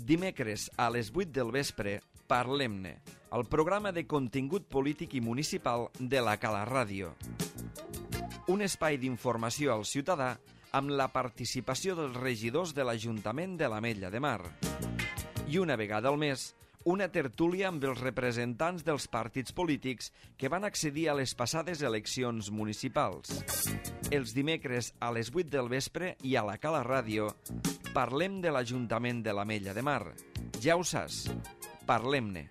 Dimecres a les 8 del vespre, Parlem-ne, el programa de contingut polític i municipal de la Cala Ràdio. Un espai d'informació al ciutadà amb la participació dels regidors de l'Ajuntament de l'Ametlla de Mar. I una vegada al mes, una tertúlia amb els representants dels partits polítics que van accedir a les passades eleccions municipals. Els dimecres a les 8 del vespre i a la Cala Ràdio parlem de l'Ajuntament de l'Ametlla de Mar. Ja ho saps, parlem-ne.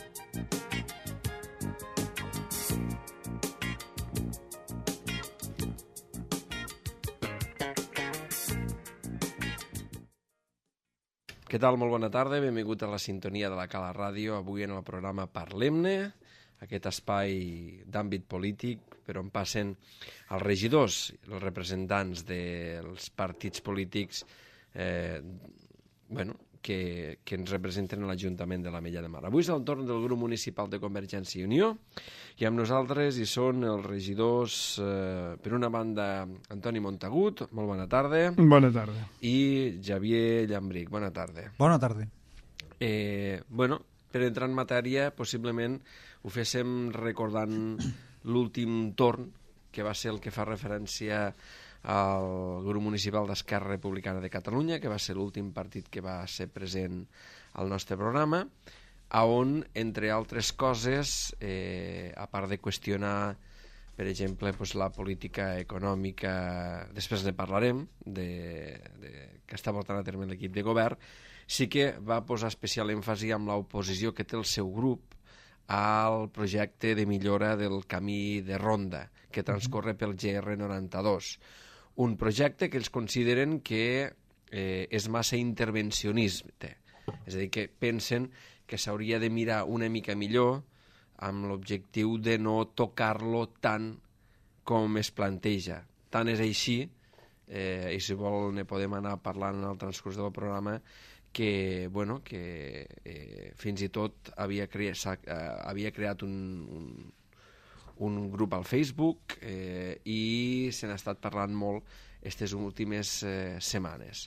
Què tal? Molt bona tarda, benvingut a la sintonia de la Cala Ràdio, avui en el programa Parlem-ne, aquest espai d'àmbit polític per on passen els regidors, els representants dels partits polítics que ens representen a l'Ajuntament de l'Ametlla de Mar. Avui és el torn del grup municipal de Convergència i Unió i amb nosaltres hi són els regidors, per una banda, Antoni Montagut, molt bona tarda. Bona tarda. I Javier Llambric, bona tarda. Bona tarda. Per entrar en matèria, possiblement ho féssim recordant l'últim torn, que va ser el que fa referència al grup municipal d'Esquerra Republicana de Catalunya, que va ser l'últim partit que va ser present al nostre programa, on, entre altres coses, a part de qüestionar, per exemple, la política econòmica, després ne parlarem, que està portant a terme l'equip de govern, sí que va posar especial èmfasi amb l'oposició que té el seu grup al projecte de millora del camí de ronda que transcorre pel GR92. Un projecte que ells consideren que és massa intervencionista, és a dir, que pensen que s'hauria de mirar una mica millor amb l'objectiu de no tocar-lo tant com es planteja. Tant és així, i si vol ne podem anar parlant en el transcurs del programa, que fins i tot havia creat un grup al Facebook i se n'ha estat parlant molt aquestes últimes setmanes.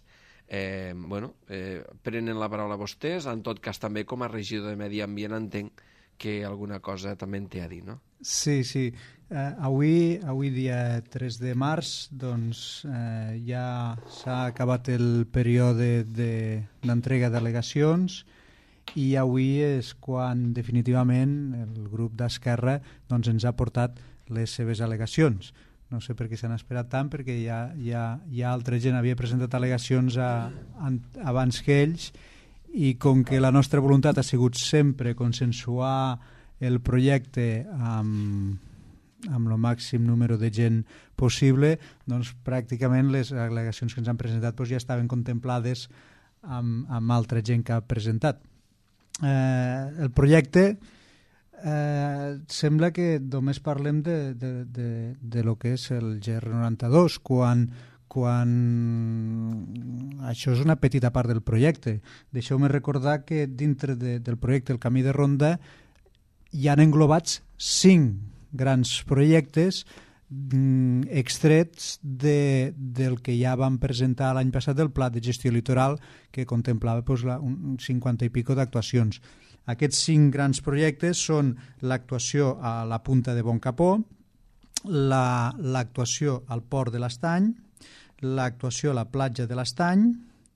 Prenen la paraula vostès, en tot cas també com a regidor de Medi Ambient entenc que alguna cosa també en té a dir, no? Sí. Avui dia 3 de març, doncs ja s'ha acabat el període d'entrega d'al·legacions i avui és quan definitivament el grup d'Esquerra doncs, ens ha portat les seves al·legacions. No sé per què s'han esperat tant, perquè ja altra gent havia presentat al·legacions abans que ells, i com que la nostra voluntat ha sigut sempre consensuar el projecte amb el màxim número de gent possible, doncs pràcticament les al·legacions que ens han presentat ja estaven contemplades amb altra gent que ha presentat. El projecte sembla que només parlem de lo que és el GR92 quan això és una petita part del projecte. Deixeu-me recordar que dintre del projecte El Camí de Ronda hi han englobats 5 grans projectes extrets del que ja vam presentar l'any passat del Pla de Gestió Litoral, que contemplava un 50 i pico d'actuacions. Aquests 5 grans projectes són l'actuació a la Punta de Boncapó, l'actuació al Port de l'Estany, l'actuació a la platja de l'Estany,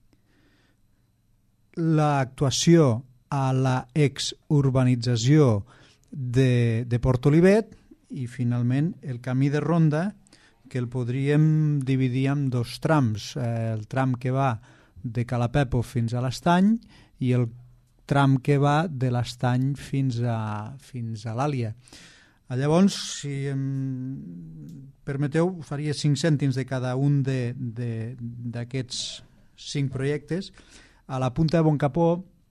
l'actuació a la exurbanització de Port Olivet i finalment el camí de ronda, que el podríem dividir en 2 trams, el tram que va de Calapepo fins a l'Estany i el tram que va de l'Estany fins a l'Àlia. Llavors, si em permeteu, faria 5 cèntims de cada un d'aquests 5 projectes. A la Punta de Boncapó,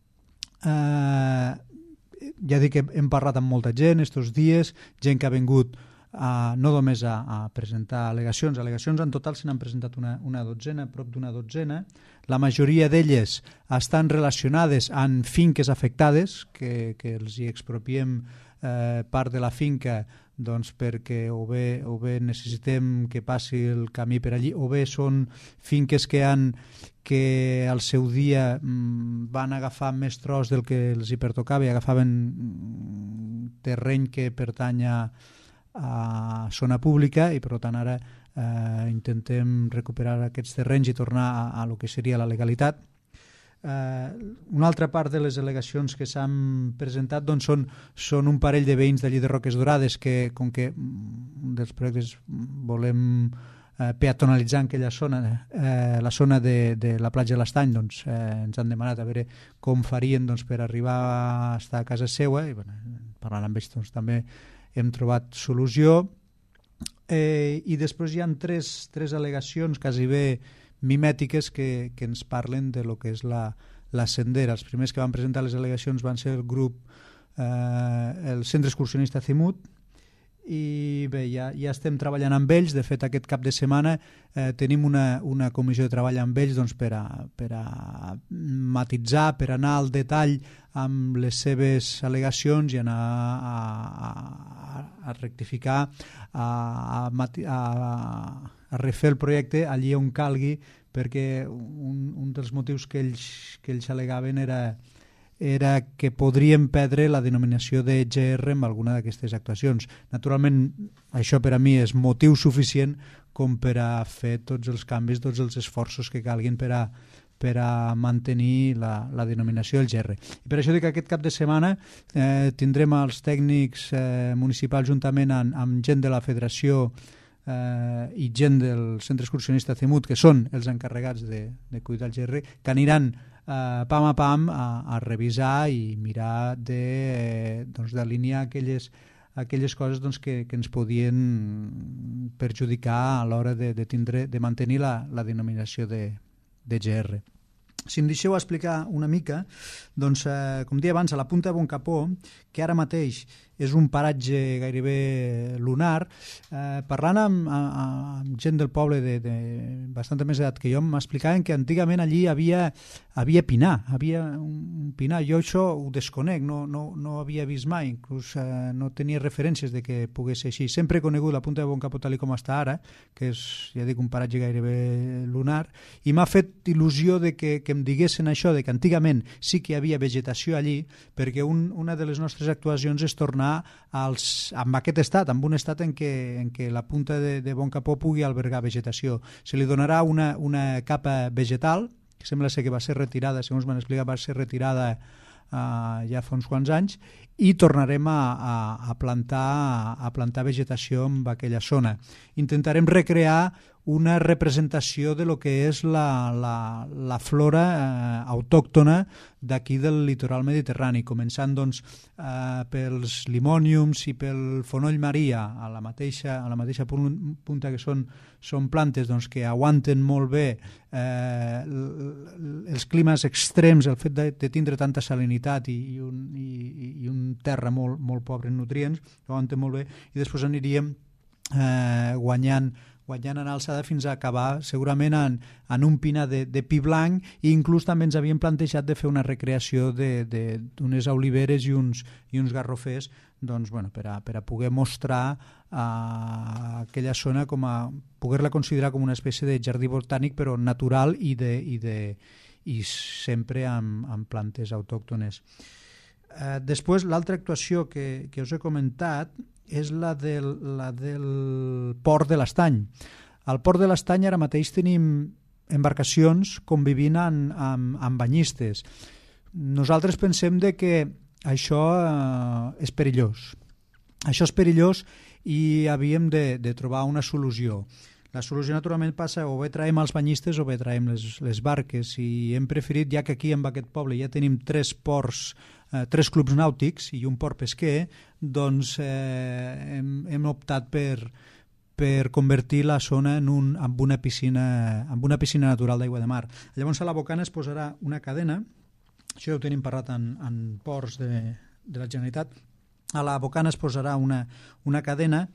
ja dic que hem parlat amb molta gent estos dies, gent que ha vingut no només a presentar al·legacions en total se n'han presentat una dotzena, prop d'una dotzena. La majoria d'elles estan relacionades amb finques afectades, que els hi expropiem part de la finca doncs perquè o bé necessitem que passi el camí per allí, o bé són finques que han que al seu dia van agafar més tros del que els hi pertocava i agafaven terreny que pertany a zona pública i per tant ara intentem recuperar aquests terrenys i tornar a lo que seria la legalitat. Una altra part de les al·legacions que s'han presentat doncs, són un parell de veïns d'allí de Roques Dorades que, com que un dels projectes volem peatonalitzar en aquella zona, la zona de la platja de l'Estany, doncs, ens han demanat a veure com farien doncs, per arribar a estar a casa seva i parlant amb ells doncs, també hem trobat solució. I després hi ha tres al·legacions quasi bé mimètiques que ens parlen de lo que és la sendera. Els primers que van presentar les al·legacions van ser el grup, el Centre Excursionista Cimut, i bé, ja estem treballant amb ells. De fet, aquest cap de setmana tenim una comissió de treball amb ells doncs, per a matitzar, per anar al detall amb les seves al·legacions i anar a rectificar, a refer el projecte allí on calgui, perquè un dels motius que ells al·legaven era que podrien perdre la denominació de GR en alguna d'aquestes actuacions. Naturalment, això per a mi és motiu suficient com per a fer tots els canvis, tots els esforços que calguin per a mantenir la denominació del GR. I per això dic que aquest cap de setmana tindrem els tècnics municipals juntament amb gent de la Federació i gent del Centre Excursionista Cimut, que són els encarregats de cuidar el GR, que aniran pam a pam a revisar i mirar d'alinear aquelles coses doncs, que ens podien perjudicar a l'hora de mantenir la denominació de GR. Si em deixeu explicar una mica, doncs, com deia abans, a la Punta de Boncapó, que ara mateix és un paratge gairebé lunar, parlant amb gent del poble de bastanta més edat que jo, m'explicaven que antigament allí havia pinar, havia un pinar. Jo això ho desconec, no havia vist mai, inclús no tenia referències de que pogués ser així. Sempre he conegut la Punta de Boncapó tal com està ara, que és, ja dic, un paratge gairebé lunar, i m'ha fet il·lusió de que em diguessin això, de que antigament sí que hi havia vegetació allí, perquè una de les nostres actuacions és tornar amb aquest estat, amb un estat en què la Punta de Boncapó pugui albergar vegetació. Se li donarà una capa vegetal, que sembla ser que va ser retirada, segons m'han explicat, va ser retirada ja fa uns quants anys, i tornarem a plantar vegetació en aquella zona. Intentarem recrear una representació de lo que és la flora autòctona d'aquí del litoral mediterrani, començant doncs, pels limòniums i pel fonoll maria a la mateixa punta, que són plantes doncs, que aguanten molt bé els climes extrems, el fet de tindre tanta salinitat i un terra molt, molt pobre en nutrients, aguanten molt bé, i després aniríem guanyant en alçada fins a acabar segurament en un pinar de pi blanc, i inclús també ens havíem plantejat de fer una recreació d'unes oliveres i uns garrofers doncs, bueno, per a poder mostrar aquella zona poder-la considerar com una espècie de jardí botànic però natural i sempre amb plantes autòctones. Després, l'altra actuació que us he comentat és la del Port de l'Estany. Al Port de l'Estany ara mateix tenim embarcacions convivint amb banyistes. Nosaltres pensem que això és perillós. Això és perillós i havíem de trobar una solució. La solució naturalment passa o bé traiem els banyistes o bé traiem les barques, i hem preferit, ja que aquí en aquest poble ja tenim 3 clubs nàutics i un port pesquer, doncs hem optat per convertir la zona en una piscina natural d'aigua de mar. Llavors a la bocana es posarà una cadena, això ja ho tenim parlat en ports de la Generalitat, a la bocana es posarà una cadena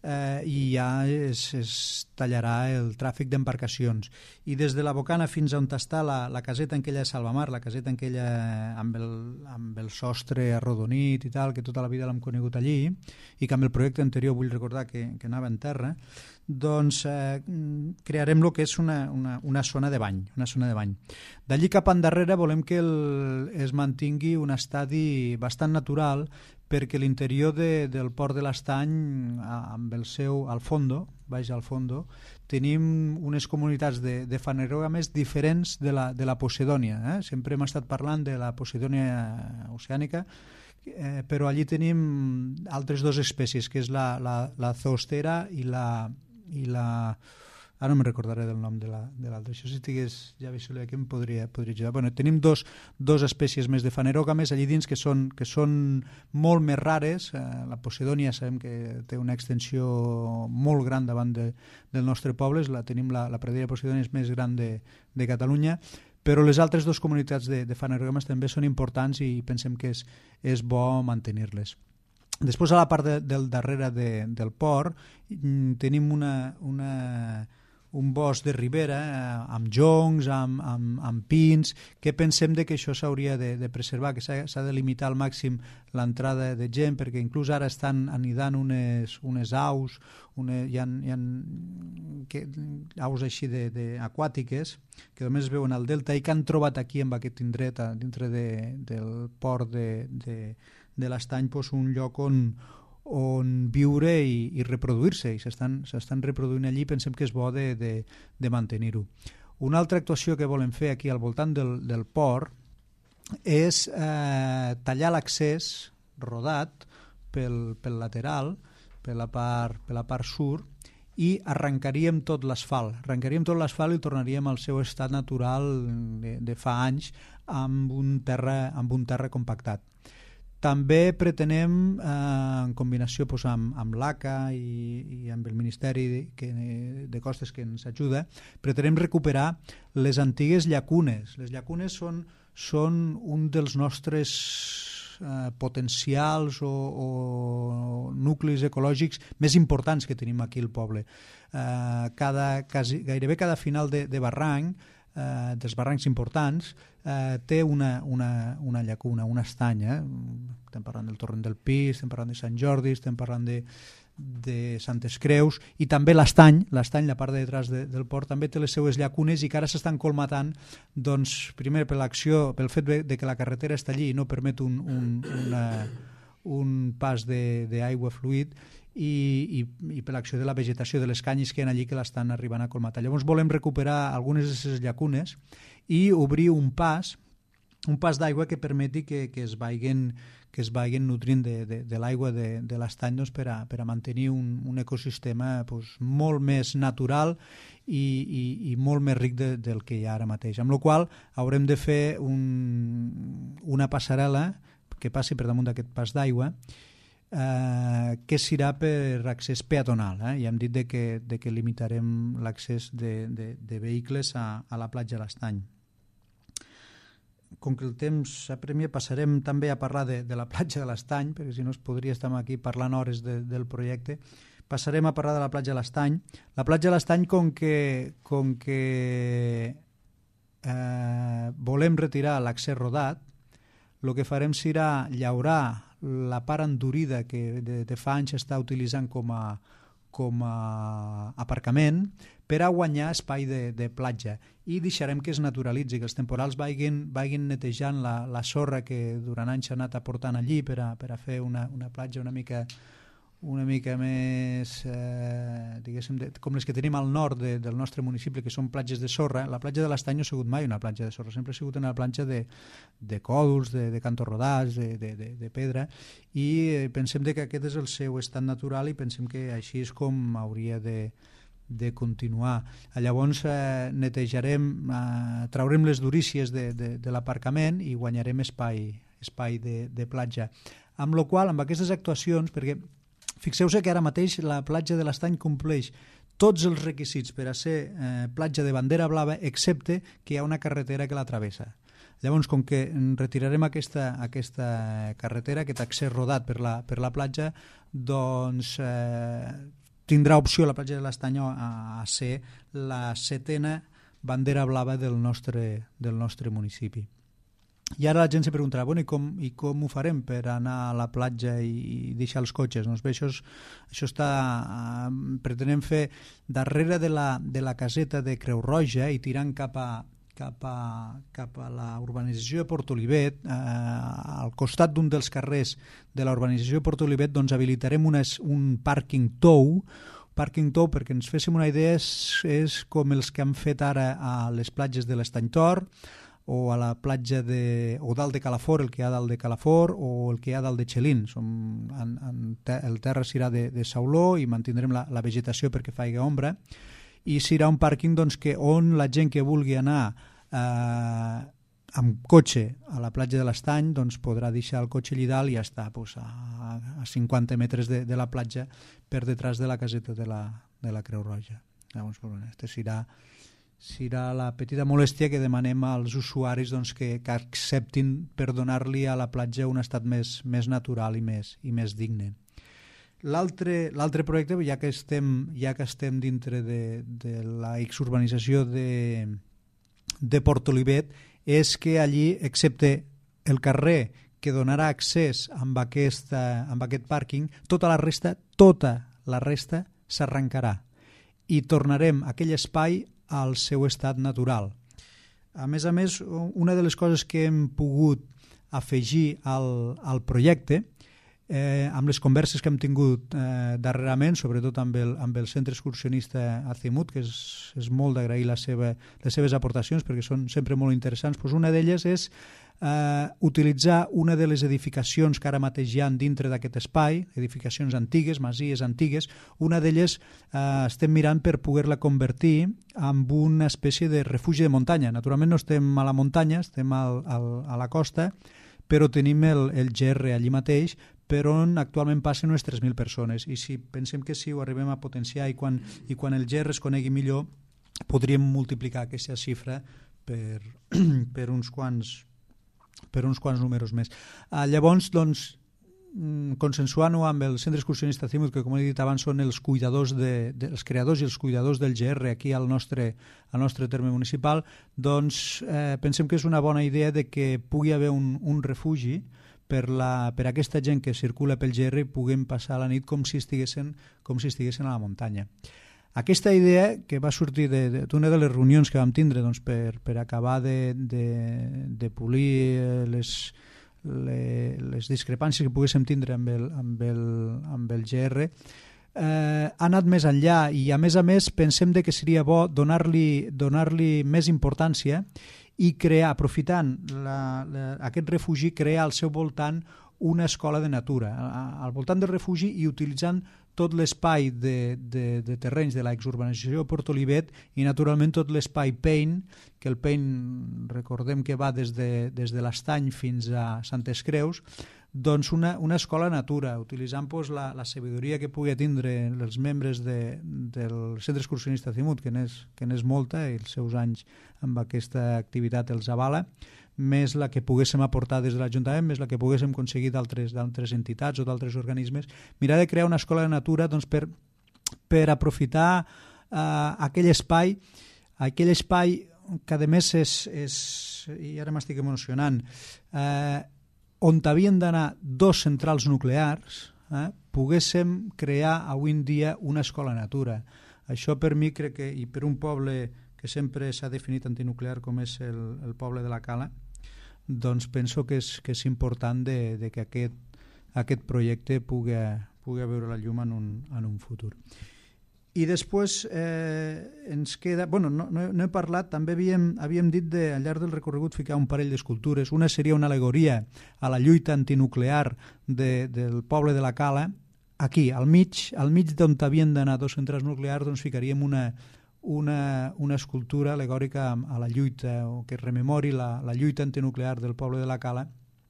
i ja es tallarà el tràfic d'embarcacions. I des de la Bocana fins on està la caseta en aquella de Salvamar, la caseta en aquella amb el sostre arrodonit i tal, que tota la vida l'hem conegut allí, i que amb el projecte anterior vull recordar que anava en terra, doncs crearem el que és una zona de bany. D'allí cap endarrere volem que es mantingui un estadi bastant natural, perquè l'interior del port de l'Estany, amb el seu al fondo, baix al fondo, tenim unes comunitats de fanerògames diferents de la Posidònia. Sempre hem estat parlant de la Posidònia oceànica, però allí tenim altres dues espècies, que és la zoostera i la... Ara no me'n recordaré del nom de l'altre. Això si estigués Javi Soler aquí em podria ajudar. Bueno, tenim dos espècies més de fanerògames allí dins que són molt més rares. La Posidònia sabem que té una extensió molt gran davant del nostre poble. Tenim la pradera Posidònia és més gran de Catalunya, però les altres dues comunitats de fanerògames també són importants i pensem que és bo mantenir-les. Després, a la part del darrere del port, tenim un bosc de ribera amb joncs, amb pins, que pensem que això s'hauria de preservar, que s'ha de limitar al màxim l'entrada de gent, perquè inclús ara estan anidant unes aus, hi ha aus així aquàtiques, que només es veuen al delta i que han trobat aquí, en aquest indret, dintre del port de l'Estany, un lloc on viure i reproduir-se, i s'estan reproduint allí. Pensem que és bo de mantenir-ho. Una altra actuació que volem fer aquí al voltant del port és tallar l'accés rodat pel lateral, per la part sud, i arrencaríem tot l'asfalt. Arrencaríem tot l'asfalt i tornaríem al seu estat natural de fa anys amb un terra compactat. També pretenem, en combinació amb l'ACA i amb el Ministeri de Costes que ens ajuda, pretenem recuperar les antigues llacunes. Les llacunes són un dels nostres potencials o nuclis ecològics més importants que tenim aquí al poble. Gairebé cada final de barranc, dels barrancs importants, té una llacuna, un estany. Estem parlant del Torrent del Pi, estem parlant de Sant Jordi, estem parlant de Santes Creus, i també l'estany, la part de detrás del port, també té les seues llacunes i que ara s'estan colmatant, doncs, primer pel fet de que la carretera està allí i no permet un pas d'aigua fluid, i per l'acció de la vegetació de les canyes que hi ha allí que l'estan arribant a colmatar. Llavors volem recuperar algunes d'aquestes llacunes i obrir un pas d'aigua que permeti que es vagin nutrint de l'aigua de l'estany, doncs, per a mantenir un ecosistema molt més natural i molt més ric del que hi ha ara mateix. Amb la qual cosa haurem de fer una passarel·la que passi per damunt d'aquest pas d'aigua, que serà per accés peatonal. Ja hem dit que limitarem l'accés de vehicles a la platja de l'Estany. Com que el temps apremia, passarem també a parlar de la platja de l'Estany, perquè si no es podria estar aquí parlant hores del projecte. Passarem a parlar de la platja de l'Estany. La platja de l'Estany, com que volem retirar l'accés rodat, el que farem serà llaurar la part endurida que de fa anys està utilitzant com a aparcament per a guanyar espai de platja, i deixarem que es naturalitzi, que els temporals vagin netejant la sorra que durant anys s'ha anat aportant allí per a fer una platja una mica més, diguéssim, com les que tenim al nord del nostre municipi, que són platges de sorra. La platja de l'Estany no ha sigut mai una platja de sorra, sempre ha sigut una platja de còdols, de cantos rodats, de pedra, i pensem que aquest és el seu estat natural i pensem que així és com hauria de continuar. Llavors netejarem, traurem les durícies de l'aparcament i guanyarem espai de platja. Amb la qual cosa, amb aquestes actuacions, perquè fixeu-se que ara mateix la platja de l'Estany compleix tots els requisits per a ser platja de bandera blava, excepte que hi ha una carretera que la travessa. Llavors, com que retirarem aquesta carretera, aquest accés rodat per la platja, doncs tindrà opció la platja de l'Estany a ser la 7a bandera blava del nostre municipi. I ara la gent se preguntarà, bueno, i com ho farem per anar a la platja i deixar els cotxes? Doncs bé, això està... pretenem fer darrere de la caseta de Creu Roja i tirant cap a la urbanització de Port Olivet, al costat d'un dels carrers de la urbanització de Port Olivet, doncs habilitarem un pàrquing tou, perquè ens féssim una idea, és com els que han fet ara a les platges de l'Estany Tor, o a la platja o dalt de Calafort, el que hi ha dalt de Calafort, o el que hi ha dalt de Xelín. El terra serà de sauló i mantindrem la vegetació perquè faci ombra, i serà un pàrquing doncs, on la gent que vulgui anar amb cotxe a la platja de l'Estany doncs, podrà deixar el cotxe allà dalt i ja està a 50 metres de la platja per detrás de la caseta de la Creu Roja. Llavors, este serà la petita molèstia que demanem als usuaris doncs, que acceptin per donar-li a la platja un estat més natural i més digne. L'altre projecte, ja que estem dintre de la exurbanització de Port Olivet, és que allí, excepte el carrer que donarà accés amb aquest pàrquing, tota la resta s'arrencarà i tornarem a aquell espai al seu estat natural. A més, una de les coses que hem pogut afegir al projecte, amb les converses que hem tingut darrerament, sobretot amb el centre excursionista Azimut, que és molt d'agrair les seves aportacions perquè són sempre molt interessants, doncs una d'elles és utilitzar una de les edificacions que ara mateix hi ha dintre d'aquest espai, edificacions antigues, masies antigues. Una d'elles estem mirant per poder-la convertir en una espècie de refugi de muntanya. Naturalment no estem a la muntanya, estem a la costa, però tenim el GR allí mateix, per on actualment passen unes 3.000 persones, i si pensem que si ho arribem a potenciar i quan el GR es conegui millor, podríem multiplicar aquesta xifra per uns quants números més. Llavors, doncs, consensuant-ho amb el centre excursionista Azimut, que com he dit abans són els creadors i els cuidadors del GR aquí al nostre terme municipal, doncs pensem que és una bona idea de que pugui haver un refugi per aquesta gent que circula pel GR i puguem passar la nit com si estiguessin a la muntanya. Aquesta idea, que va sortir d'una de les reunions que vam tindre doncs, per acabar de polir les discrepàncies que poguéssim tindre amb el GR, ha anat més enllà, i a més pensem que seria bo donar-li més importància i crear, aprofitant aquest refugi, crear al seu voltant una escola de natura. Al voltant del refugi i utilitzant tot l'espai de terrenys de l'exurbanització de Port Olivet i naturalment tot l'espai Pein, que el Pein recordem que va des de l'Estany fins a Santes Creus, doncs una escola de natura, utilitzant la sabidoria que pugui tindre els membres del centre excursionista Azimut, que n'és molta, i els seus anys amb aquesta activitat els avala, més la que poguéssim aportar des de l'Ajuntament, més la que poguéssim aconseguir d'altres entitats o d'altres organismes, mirar de crear una escola de natura doncs, per aprofitar aquell espai que a més és i ara m'estic emocionant, on havien d'anar 2 centrals nuclears, poguéssim crear avui en dia una escola de natura. Això per mi crec que, i per un poble que sempre s'ha definit antinuclear com és el poble de la Cala, doncs penso que és important de que aquest projecte pugui veure la llum en un futur. I després ens queda... no he parlat, també havíem dit al llarg del recorregut ficar un parell d'escultures. Una seria una al·legoria a la lluita antinuclear del poble de la Cala. Aquí, al mig d'on havien d'anar 2 centrals nuclears, doncs ficaríem una escultura al·legòrica a la lluita, o que rememori la lluita antinuclear del poble de la Cala.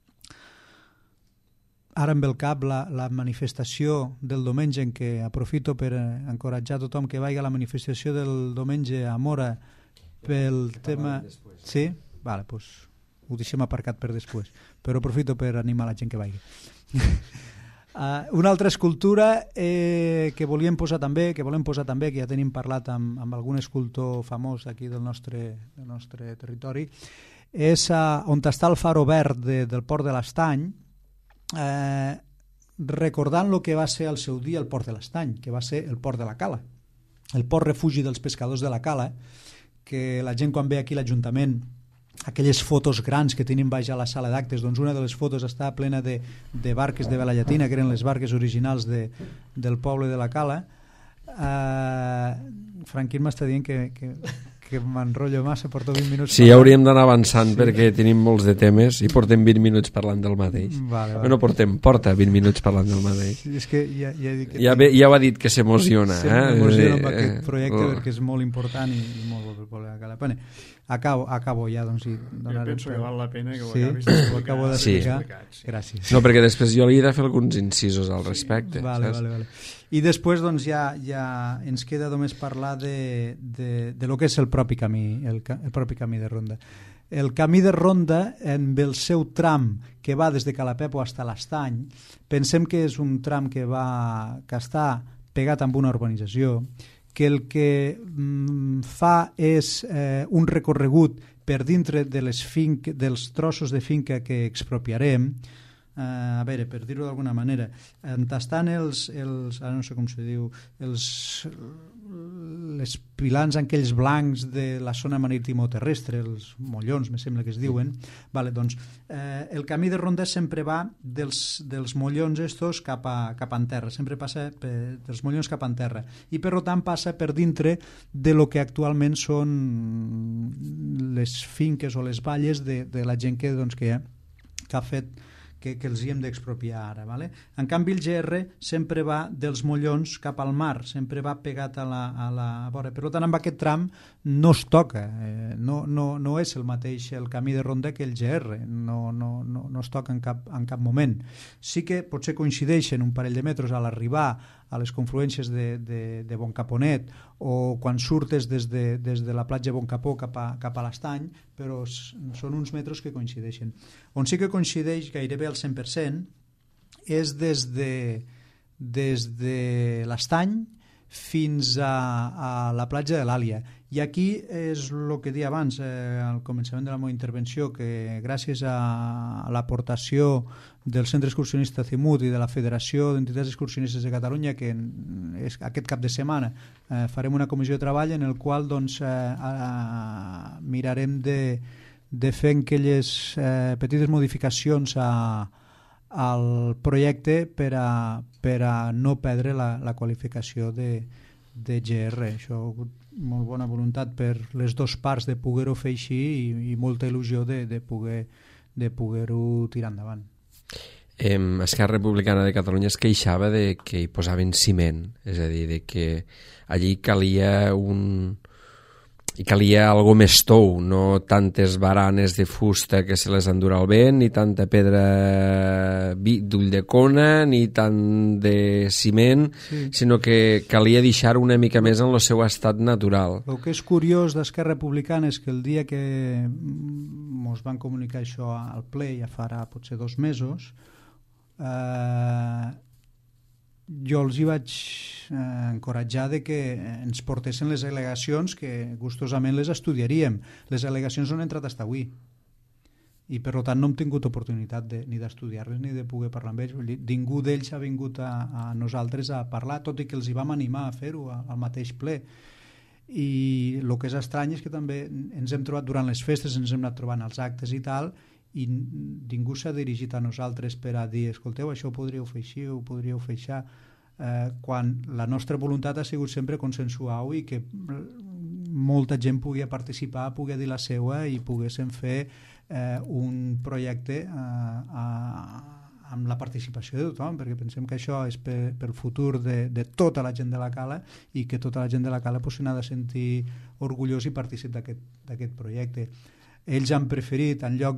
Ara em ve al cap la manifestació del diumenge, en què aprofito per encoratjar tothom que vagi a la manifestació del diumenge a Mora pel tema... Sí? Vale, doncs ho deixem aparcat per després, però aprofito per animar la gent que vagi. Una altra escultura que volem posar també, que ja tenim parlat amb algun escultor famós aquí del nostre territori, és on està el faro verd del Port de l'Estany, recordant el que va ser al seu dia el Port de l'Estany, que va ser el Port de la Cala, el port refugi dels pescadors de la Cala, que la gent quan ve aquí a l'Ajuntament, aquelles fotos grans que tenim baix a la sala d'actes, doncs una de les fotos està plena de barques de vela llatina, que eren les barques originals del poble de la Cala. Franquín m'està dient que m'enrotllo massa, porto 20 minuts. Sí, ja hauríem d'anar avançant perquè tenim molts de temes i portem 20 minuts parlant del mateix. Vale. Bueno, porta 20 minuts parlant del mateix. Sí, és que ja he dit que... Ja ho ha dit que s'emociona. S'emociona amb aquest projecte perquè és molt important i molt bo per poble de la Cala. Bueno, acabo ja, doncs, i jo penso que val la pena que ho acabis d'explicar. Ho acabo d'explicar. Gràcies. No, perquè després jo li he de fer alguns incisos al respecte. Vale. I després doncs, ja ens queda només parlar de lo que és el propi camí, el propi camí de ronda. El camí de ronda, amb el seu tram que va des de Calapepo fins a l'Estany, pensem que és un tram que està pegat amb una urbanització, que el que fa és un recorregut per dintre dels trossos de finca que expropiarem. A veure, per dir-ho d'alguna manera, estan ara no sé com se diu, les pilans aquells blancs de la zona maritimo-terrestre, els mollons, me sembla que es diuen. Vale, doncs, el camí de ronda sempre va dels mollons estos cap en terra, sempre passa dels mollons cap en terra, i per tant passa per dintre de lo que actualment són les finques o les valles de la gent que ha fet que els hi hem d'expropiar ara. Vale? En canvi, el GR sempre va dels mollons cap al mar, sempre va pegat a la vora. Per tant, amb aquest tram no es toca, no és el mateix el camí de ronda que el GR, no es toca en cap moment. Sí que potser coincideixen un parell de metres a l'arribar a les confluències de Boncaponet o quan surtes des de la platja Boncapó cap a l'Estany, però són uns metres que coincideixen. On sí que coincideix gairebé al 100% és des de l'Estany fins a la platja de l'Àlia. I aquí és el que deia abans, al començament de la meva intervenció, que gràcies a l'aportació del Centre Excursionista CIMUT i de la Federació d'Entitats Excursionistes de Catalunya, que aquest cap de setmana farem una comissió de treball en el qual mirarem de fer aquelles petites modificacions al projecte per a no perdre la qualificació de GR. Això ha hagut molt bona voluntat per les dues parts de poder-ho fer així i molta il·lusió de poder-ho tirar endavant. Esquerra Republicana de Catalunya es queixava de que hi posaven ciment, és a dir, de que allí calia algo més tou, no tantes baranes de fusta que se les endurà el vent, ni tanta pedra d'ull de cona, ni tant de ciment, sinó que calia deixar una mica més en el seu estat natural. El que és curiós d'Esquerra Republicana és que el dia que ens van comunicar això al ple, ja farà potser 2 mesos, jo els hi vaig encoratjar de que ens portessin les al·legacions, que gustosament les estudiaríem. Les al·legacions no han entrat fins avui i per tant no hem tingut oportunitat ni d'estudiar-les ni de poder parlar amb ells. Ningú d'ells ha vingut a nosaltres a parlar, tot i que els hi vam animar a fer-ho al mateix ple. I el que és estrany és que també ens hem trobat durant les festes, ens hem anat trobant als actes i tal, i ningú s'ha dirigit a nosaltres per a dir, escolteu, això ho podríeu fer així, ho podríeu fer això, quan la nostra voluntat ha sigut sempre consensuar-ho i que molta gent pugui participar, pugui dir la seva i poguéssim fer un projecte amb la participació de tothom, perquè pensem que això és pel futur de tota la gent de la Cala i que tota la gent de la Cala se n'ha de sentir orgullós i participar d'aquest projecte. Ells han preferit, en lloc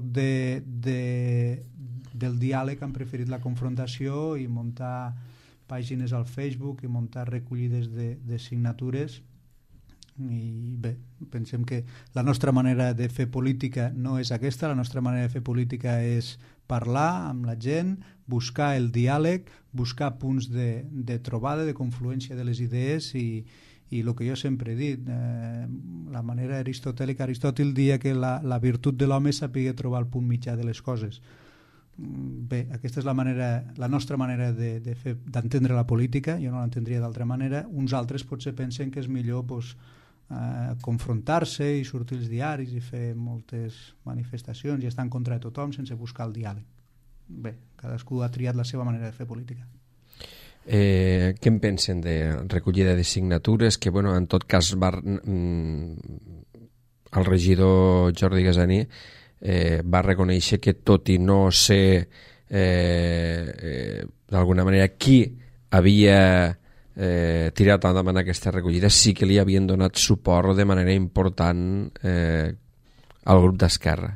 del diàleg, han preferit la confrontació i muntar pàgines al Facebook i muntar recollides de signatures I bé, pensem que la nostra manera de fer política no és aquesta, la nostra manera de fer política és parlar amb la gent, buscar el diàleg, buscar punts de trobada, de confluència de les idees i el que jo sempre he dit, la manera aristotèlica, Aristòtil dia que la virtut de l'home és saber trobar el punt mitjà de les coses. Bé, aquesta és la nostra manera d'entendre la política, jo no l'entendria d'altra manera. Uns altres potser pensen que és millor confrontar-se i sortir als diaris i fer moltes manifestacions i estar en contra de tothom sense buscar el diàleg. Bé, cadascú ha triat la seva manera de fer política. Què en pensen de recollida de signatures? Que, bueno, en tot cas el regidor Jordi Gazaní va reconèixer que tot i no ser d'alguna manera qui havia tirat endavant aquesta recollida, sí que li havien donat suport de manera important al grup d'Esquerra.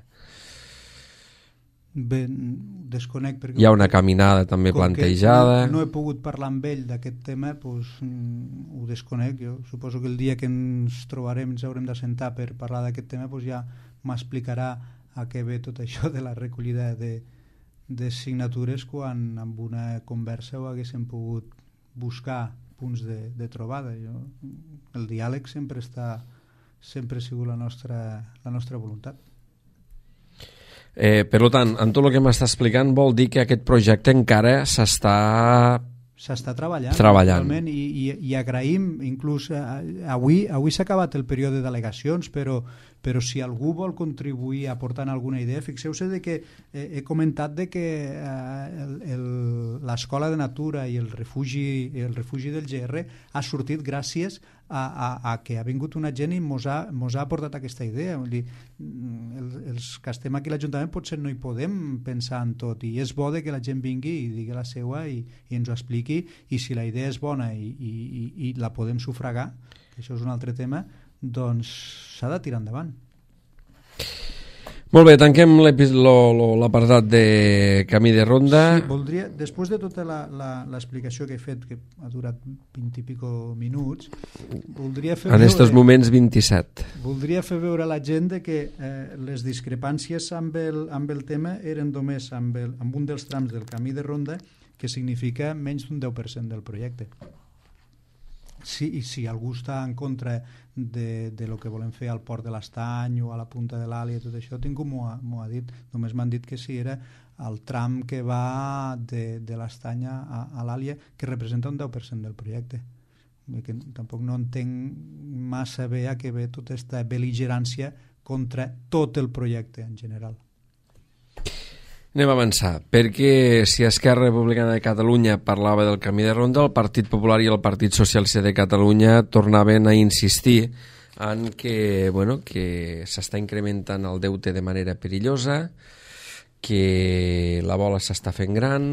Bé, desconec perquè hi ha una caminada també plantejada. No he pogut parlar amb ell d'aquest tema, doncs ho desconec. Jo suposo que el dia que ens trobarem, ens haurem d'assentar per parlar d'aquest tema, doncs ja m'explicarà a què ve tot això de la recollida de signatures, quan amb una conversa ho haguéssim pogut buscar punts de trobada. El diàleg sempre ha sigut la nostra voluntat. Per tant, en tot el que m'està explicant vol dir que aquest projecte encara s'està treballant. I agraïm, inclús avui s'ha acabat el període de delegacions, però si algú vol contribuir aportant alguna idea, fixeu-se que he comentat que l'Escola de Natura i el refugi del GR ha sortit gràcies a que ha vingut una gent i mos ha aportat aquesta idea. Vull dir, els que estem aquí a l'Ajuntament potser no hi podem pensar en tot, i és bo que la gent vingui i digui la seua i ens ho expliqui, i si la idea és bona i la podem sufragar, que això és un altre tema, doncs s'ha de tirar endavant. Molt bé, tanquem l'apartat de camí de ronda. Sí, voldria, després de tota l'explicació que he fet, que ha durat 20 i pico minuts, voldria fer en estos moments 27. Voldria fer veure a la gent que les discrepàncies amb el tema eren només amb un dels trams del camí de ronda, que significa menys d'un 10% del projecte. Si algú està en contra de lo que volem fer al Port de l'Estany o a la Punta de l'Àlia i tot això, ningú m'ho ha dit. Només m'han dit que si era el tram que va de l'Estany a l'Àlia, que representa un 10% del projecte. Que tampoc no entenc massa bé a què ve tota aquesta bel·ligerància contra tot el projecte en general. Anem a avançar, perquè si Esquerra Republicana de Catalunya parlava del camí de ronda, el Partit Popular i el Partit Socialista de Catalunya tornaven a insistir en que s'està incrementant el deute de manera perillosa, que la bola s'està fent gran,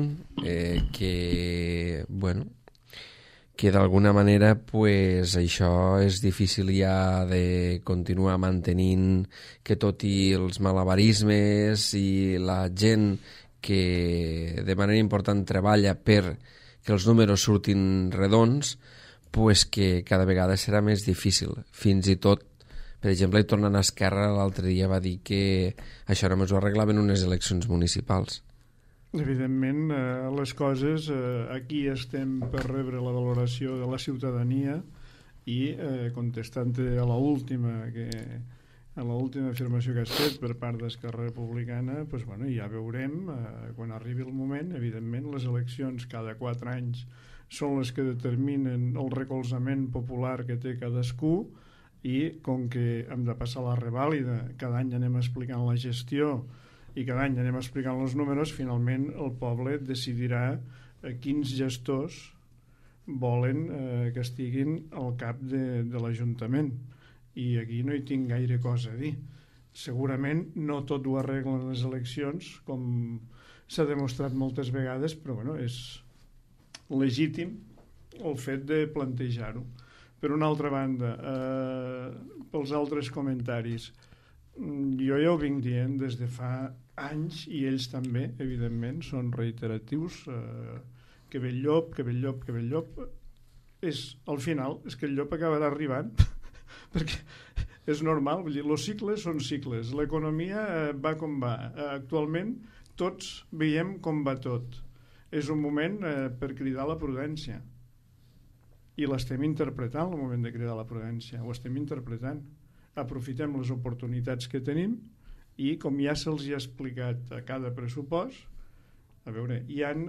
que d'alguna manera això és difícil ja de continuar mantenint, que tot i els malabarismes i la gent que de manera important treballa per que els números surtin redons, que cada vegada serà més difícil. Fins i tot, per exemple, tornant a Esquerra, l'altre dia va dir que això només ho arreglaven unes eleccions municipals. Evidentment, les coses, aquí estem per rebre la valoració de la ciutadania i contestant a l'última afirmació que has fet per part d'Esquerra Republicana, ja veurem quan arribi el moment. Evidentment, les eleccions cada 4 anys són les que determinen el recolzament popular que té cadascú, i com que hem de passar la revàlida, cada any anem explicant la gestió i cada any anem explicant els números, finalment el poble decidirà quins gestors volen que estiguin al cap de l'Ajuntament. I aquí no hi tinc gaire cosa a dir. Segurament no tot ho arreglen les eleccions, com s'ha demostrat moltes vegades, però és legítim el fet de plantejar-ho. Per una altra banda, pels altres comentaris, jo ja ho vinc dient des de fa anys, i ells també, evidentment, són reiteratius, que ve el llop, que ve el llop, que ve el llop. Al final és que el llop acabarà arribant perquè és normal, vull dir, els cicles són cicles, l'economia va com va. Actualment tots veiem com va tot. És un moment per cridar la prudència. I l'estem interpretant, el moment de cridar la prudència. Ho estem interpretant. Aprofitem les oportunitats que tenim i, com ja se'ls ha explicat a cada pressupost, a veure, hi ha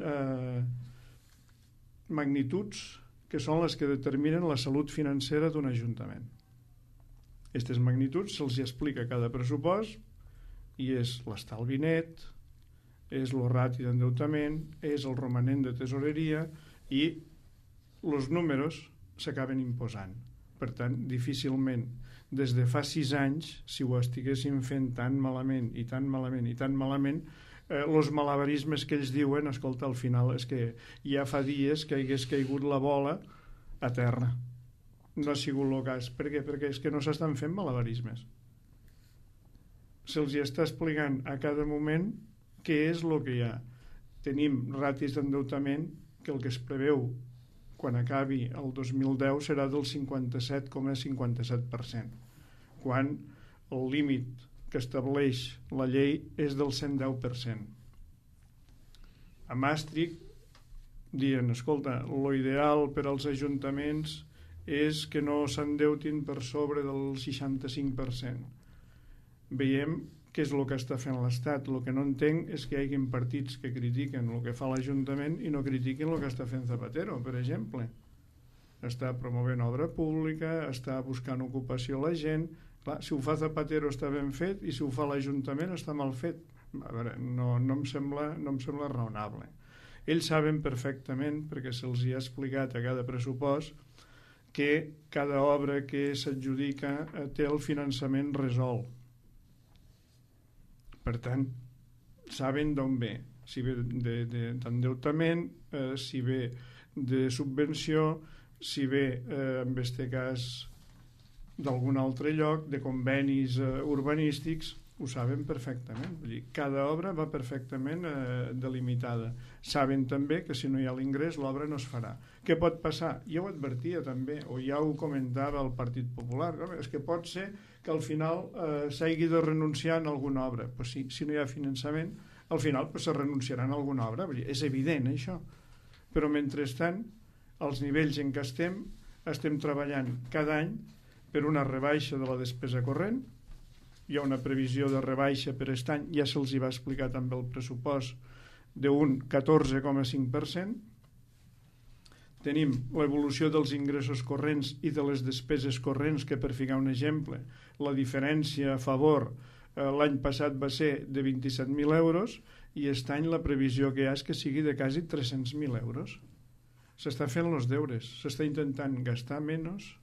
magnituds que són les que determinen la salut financera d'un ajuntament. Aquestes magnituds se'ls explica a cada pressupost i és l'estalvi net, és el rati d'endeutament, és el romanent de tesoreria i els números s'acaben imposant. Per tant, difícilment, des de fa 6 anys, si ho estiguéssim fent tan malament i tan malament i tan malament, els malabarismes que ells diuen, escolta, al final és que ja fa dies que hagués caigut la bola a terra. No ha sigut el cas. Per què? Perquè és que no s'estan fent malabarismes. Se'ls està explicant a cada moment què és el que hi ha. Tenim ratis d'endeutament que el que es preveu quan acabi el 2010 serà del 57,57%, quan el límit que estableix la llei és del 110%. A Maastricht diuen, escolta, l'ideal per als ajuntaments és que no s'endeutin per sobre del 65%. Veiem què és el que està fent l'Estat. El que no entenc és que hi hagi partits que critiquen el que fa l'Ajuntament i no critiquen el que està fent Zapatero, per exemple. Està promovent obra pública, està buscant ocupació a la gent. Clar, si ho fa Zapatero està ben fet i si ho fa l'Ajuntament està mal fet. A veure, no em sembla raonable. Ells saben perfectament, perquè se'ls ha explicat a cada pressupost, que cada obra que s'adjudica té el finançament resolt. Per tant, saben d'on ve. Si ve d'endeutament, si ve de subvenció, si ve, en aquest cas, d'algun altre lloc, de convenis urbanístics, ho saben perfectament. Vull dir, cada obra va perfectament delimitada. Saben també que si no hi ha l'ingrés l'obra no es farà. Què pot passar? Ja ho advertia també, o ja ho comentava el Partit Popular. És que pot ser que al final s'hagi de renunciar a alguna obra. Pues sí, si no hi ha finançament, al final se renunciarà a alguna obra. Vull dir, és evident això. Però mentrestant, als nivells en què estem treballant cada any per una rebaixa de la despesa corrent. Hi ha una previsió de rebaixa per aquest any, ja se'ls va explicar també el pressupost, d'un 14,5%. Tenim l'evolució dels ingressos corrents i de les despeses corrents, que per ficar un exemple, la diferència a favor l'any passat va ser de 27.000 euros i aquest any la previsió que hi ha és que sigui de quasi 300.000 euros. S'està fent els deures, s'està intentant gastar menys.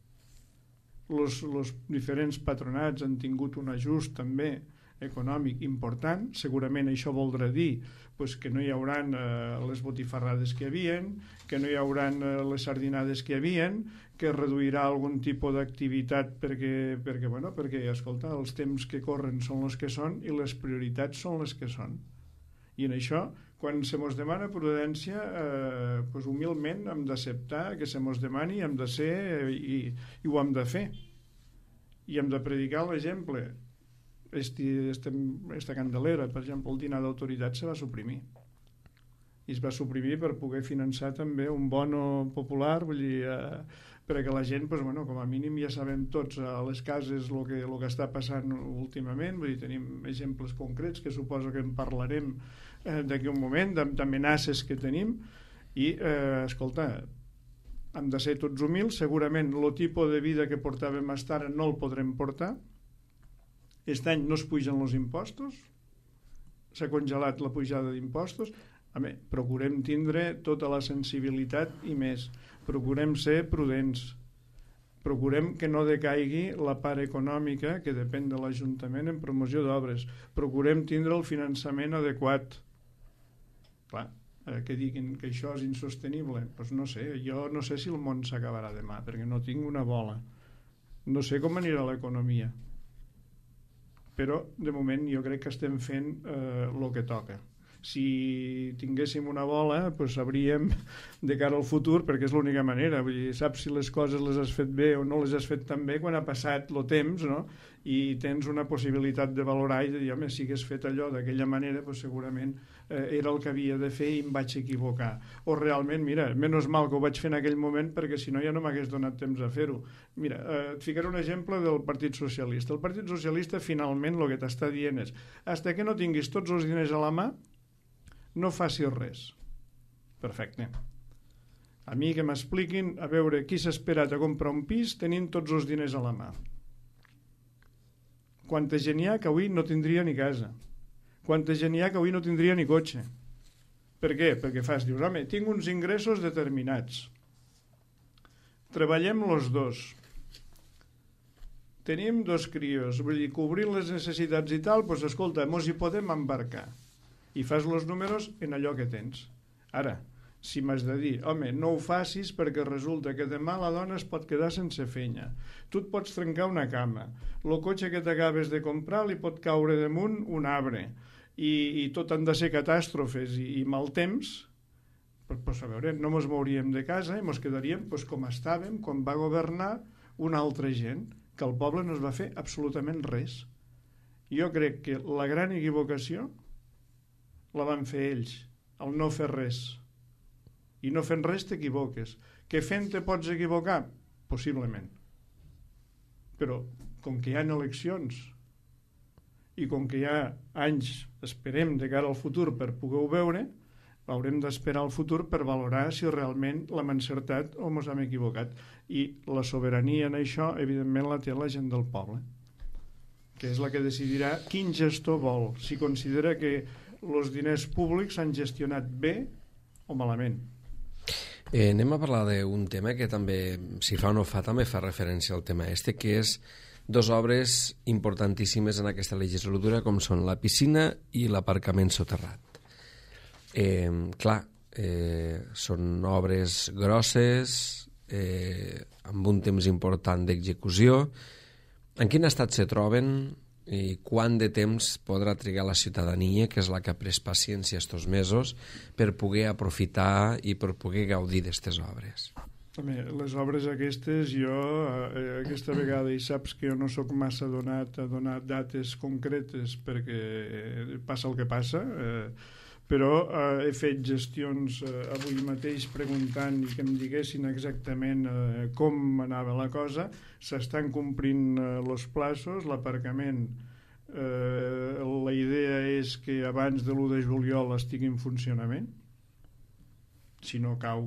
Els diferents patronats han tingut un ajust també econòmic important. Segurament això voldrà dir que no hi hauran les botifarrades que hi havien, que no hi hauran les sardinades que hi havien, que reduirà algun tipus d'activitat perquè, escolta, els temps que corren són els que són i les prioritats són les que són. I en això, quan se mos demana prudència, humilment hem d'acceptar que se mos demani, hem de ser i ho hem de fer. I hem de predicar l'exemple. Esta Candelera, per exemple, el dinar d'autoritat se va suprimir. I es va suprimir per poder finançar també un bono popular, vull dir, perquè la gent, com a mínim ja sabem tots a les cases el que està passant últimament, vull dir, tenim exemples concrets que suposo que en parlarem d'aquí un moment, d'amenaces que tenim i, escolta, hem de ser tots humils. Segurament el tipus de vida que portàvem fins ara no el podrem portar. Aquest any no es pugen els impostos, s'ha congelat la pujada d'impostos. Procurem tindre tota la sensibilitat i més. Procurem ser prudents. Procurem que no decaigui la part econòmica que depèn de l'Ajuntament en promoció d'obres. Procurem tindre el finançament adequat. Clar, que diguin que això és insostenible, doncs no sé, jo no sé si el món s'acabarà demà, perquè no tinc una bola, no sé com anirà l'economia, però de moment jo crec que estem fent el que toca. si tinguéssim una bola, doncs sabríem de cara al futur, perquè és l'única manera. Vull dir, saps si les coses les has fet bé o no les has fet tan bé quan ha passat el temps, no? I tens una possibilitat de valorar i de dir, home, si hagués fet allò d'aquella manera, doncs segurament era el que havia de fer i em vaig equivocar. O realment, mira, menys mal que ho vaig fer en aquell moment, perquè si no ja no m'hagués donat temps a fer-ho. Mira, et ficaré un exemple del Partit Socialista. El Partit Socialista finalment el que t'està dient és hasta que no tinguis tots els diners a la mà no facis res. Perfecte. A mi que m'expliquin a veure qui s'ha esperat a comprar un pis tenint tots els diners a la mà. Quanta gent hi ha que avui no tindria ni casa. Quanta gent hi ha que avui no tindria ni cotxe. Per què? Perquè dius, home, tinc uns ingressos determinats. Treballem els dos. Tenim 2 crios, vull dir, cobrir les necessitats i tal, doncs escolta, mos hi podem embarcar. I fas els números en allò que tens. Ara, si m'has de dir, home, no ho facis perquè resulta que demà la dona es pot quedar sense feina. Tu et pots trencar una cama. El cotxe que t'acabes de comprar li pot caure damunt un arbre. I tot han de ser catàstrofes i mal temps. Pues a veure, no ens mouríem de casa i ens quedaríem pues, com estàvem quan va governar una altra gent, que el poble no es va fer absolutament res. Jo crec que la gran equivocació la van fer ells, el no fer res. I no fent res t'equivoques. Que fent te pots equivocar? Possiblement. Però com que hi ha eleccions i com que hi ha anys, esperem, de cara al futur per poder-ho veure, haurem d'esperar al futur per valorar si realment l'hem encertat o ens hem equivocat. I la sobirania en això, evidentment, la té la gent del poble, que és la que decidirà quin gestor vol, si considera que els diners públics s'han gestionat bé o malament. Anem a parlar d'un tema que també, si fa o no fa, també fa referència al tema que és 2 obres importantíssimes en aquesta legislatura, com són la piscina i l'aparcament soterrat. Clar, són obres grosses, amb un temps important d'execució. En quin estat se troben i quant de temps podrà trigar la ciutadania, que és la que ha pres paciència estos mesos, per poder aprofitar i per poder gaudir d'aquestes obres? Home, les obres aquestes, jo aquesta vegada, i saps que jo no sóc massa donat a donar dates concretes perquè passa el que passa, però he fet gestions avui mateix preguntant i que em diguessin exactament com anava la cosa. S'estan complint els plaços, l'aparcament, la idea és que abans de l'1 de juliol estigui en funcionament, si no cau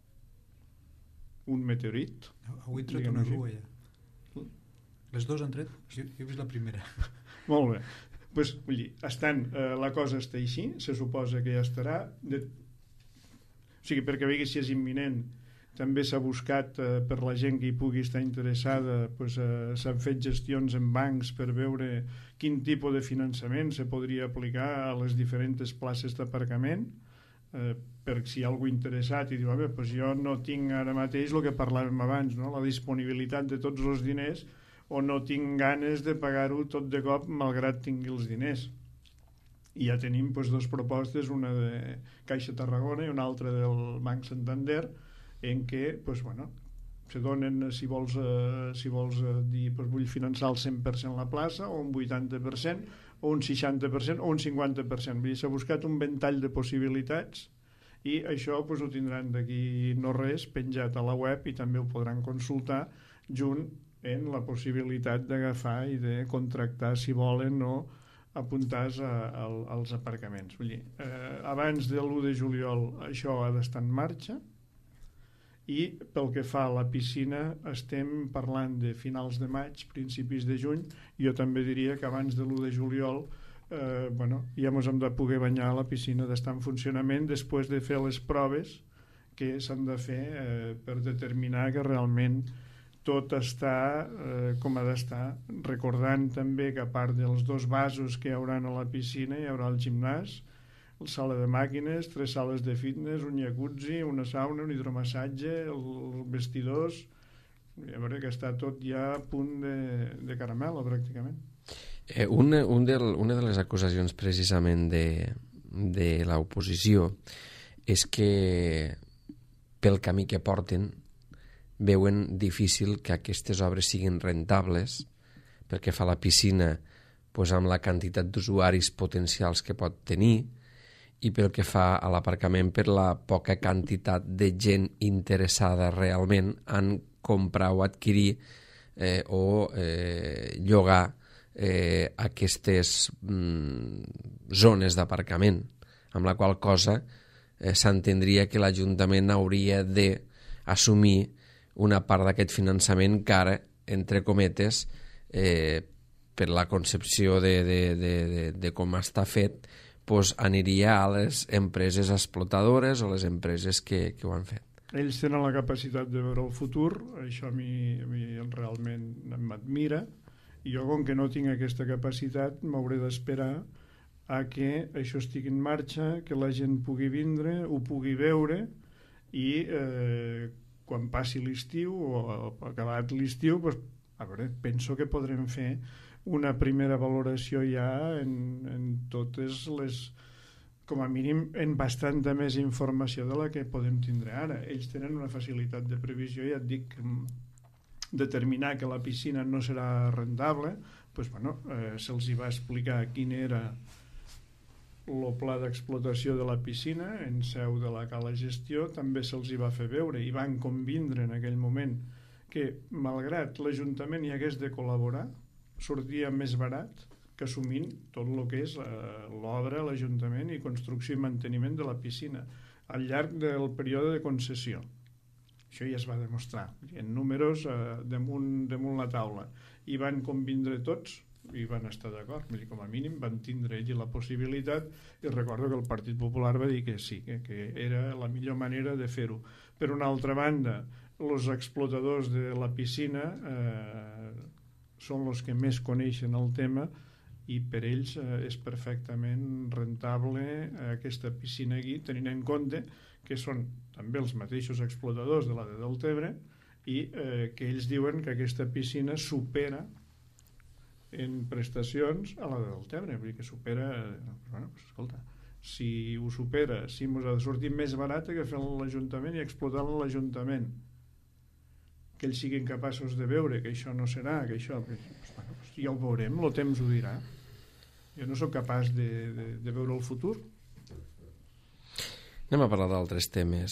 un meteorit. Avui he tret una grua ja. Les 2 han tret? Jo he vist la primera. Molt bé. Pues, vull dir, la cosa està així, se suposa que ja estarà. O sigui, perquè vegi si és imminent. També s'ha buscat per la gent que hi pugui estar interessada, pues, s'han fet gestions en bancs per veure quin tipus de finançament se podria aplicar a les diferents places d'aparcament, per si hi ha algú interessat i diu, pues jo no tinc ara mateix el que parlàvem abans, no? La disponibilitat de tots els diners, o no tinc ganes de pagar-ho tot de cop malgrat tingui els diners. I ja tenim pues, 2 propostes, una de Caixa Tarragona i una altra del Banc Santander, en què pues, bueno, se donen, si vols dir pues, vull finançar el 100% la plaça, o un 80%, o un 60%, o un 50%. Vull dir, s'ha buscat un ventall de possibilitats i això pues, ho tindran d'aquí no res penjat a la web i també ho podran consultar junt en la possibilitat d'agafar i de contractar, si volen, o apuntar-se als aparcaments. Vull dir, abans de l'1 de juliol això ha d'estar en marxa, i pel que fa a la piscina estem parlant de finals de maig, principis de juny. Jo també diria que abans de l'1 de juliol ja ens hem de poder banyar a la piscina, d'estar en funcionament després de fer les proves que s'han de fer per determinar que realment tot està com ha d'estar, recordant també que a part dels 2 vasos que hi haurà a la piscina hi haurà el gimnàs, la sala de màquines, 3 sales de fitness, un jacuzzi, una sauna, un hidromassatge, els vestidors. A veure que està tot ja a punt de caramel, pràcticament. Una de les acusacions precisament de l'oposició és que pel camí que porten veuen difícil que aquestes obres siguin rentables, perquè fa la piscina doncs, amb la quantitat d'usuaris potencials que pot tenir, i pel que fa a l'aparcament per la poca quantitat de gent interessada realment en comprar o adquirir o llogar aquestes zones d'aparcament, amb la qual cosa s'entendria que l'Ajuntament hauria d'assumir una part d'aquest finançament que ara, entre cometes, per la concepció de com està fet, doncs aniria a les empreses explotadores o les empreses que ho han fet. Ells tenen la capacitat de veure el futur, això a mi realment m'admira, i jo, com que no tinc aquesta capacitat, m'hauré d'esperar a que això estigui en marxa, que la gent pugui vindre, ho pugui veure, i quan passi l'estiu o acabat l'estiu, doncs, a veure, penso que podrem fer una primera valoració ja en totes les, com a mínim en bastanta més informació de la que podem tindre ara. Ells tenen una facilitat de previsió, ja et dic, determinar que la piscina no serà rentable, doncs, bueno, se'ls va explicar quin era el pla d'explotació de la piscina en seu de la Cala Gestió, també se'ls va fer veure i van convindre en aquell moment que, malgrat l'Ajuntament hi hagués de col·laborar, sortia més barat que assumint tot el que és l'obra, l'Ajuntament i construcció i manteniment de la piscina al llarg del període de concessió. Això ja es va demostrar en números damunt la taula, i van convindre tots i van estar d'acord. Vull dir, com a mínim van tindre ells la possibilitat, i recordo que el Partit Popular va dir que sí, que era la millor manera de fer-ho. Per una altra banda, els explotadors de la piscina són els que més coneixen el tema, i per ells és perfectament rentable aquesta piscina aquí, tenint en compte que són també els mateixos explotadors de la de Deltebre, i que ells diuen que aquesta piscina supera en prestacions a la de Deltebre. Vull dir que supera, bueno, escolta, si ho supera, si ens ha de sortir més barat que fer l'Ajuntament i explotar l'Ajuntament, que ells siguin capaços de veure que això no serà, que això, bueno, ja ho veurem, el temps ho dirà. Jo no sóc capaç de veure el futur. Anem a parlar d'altres temes.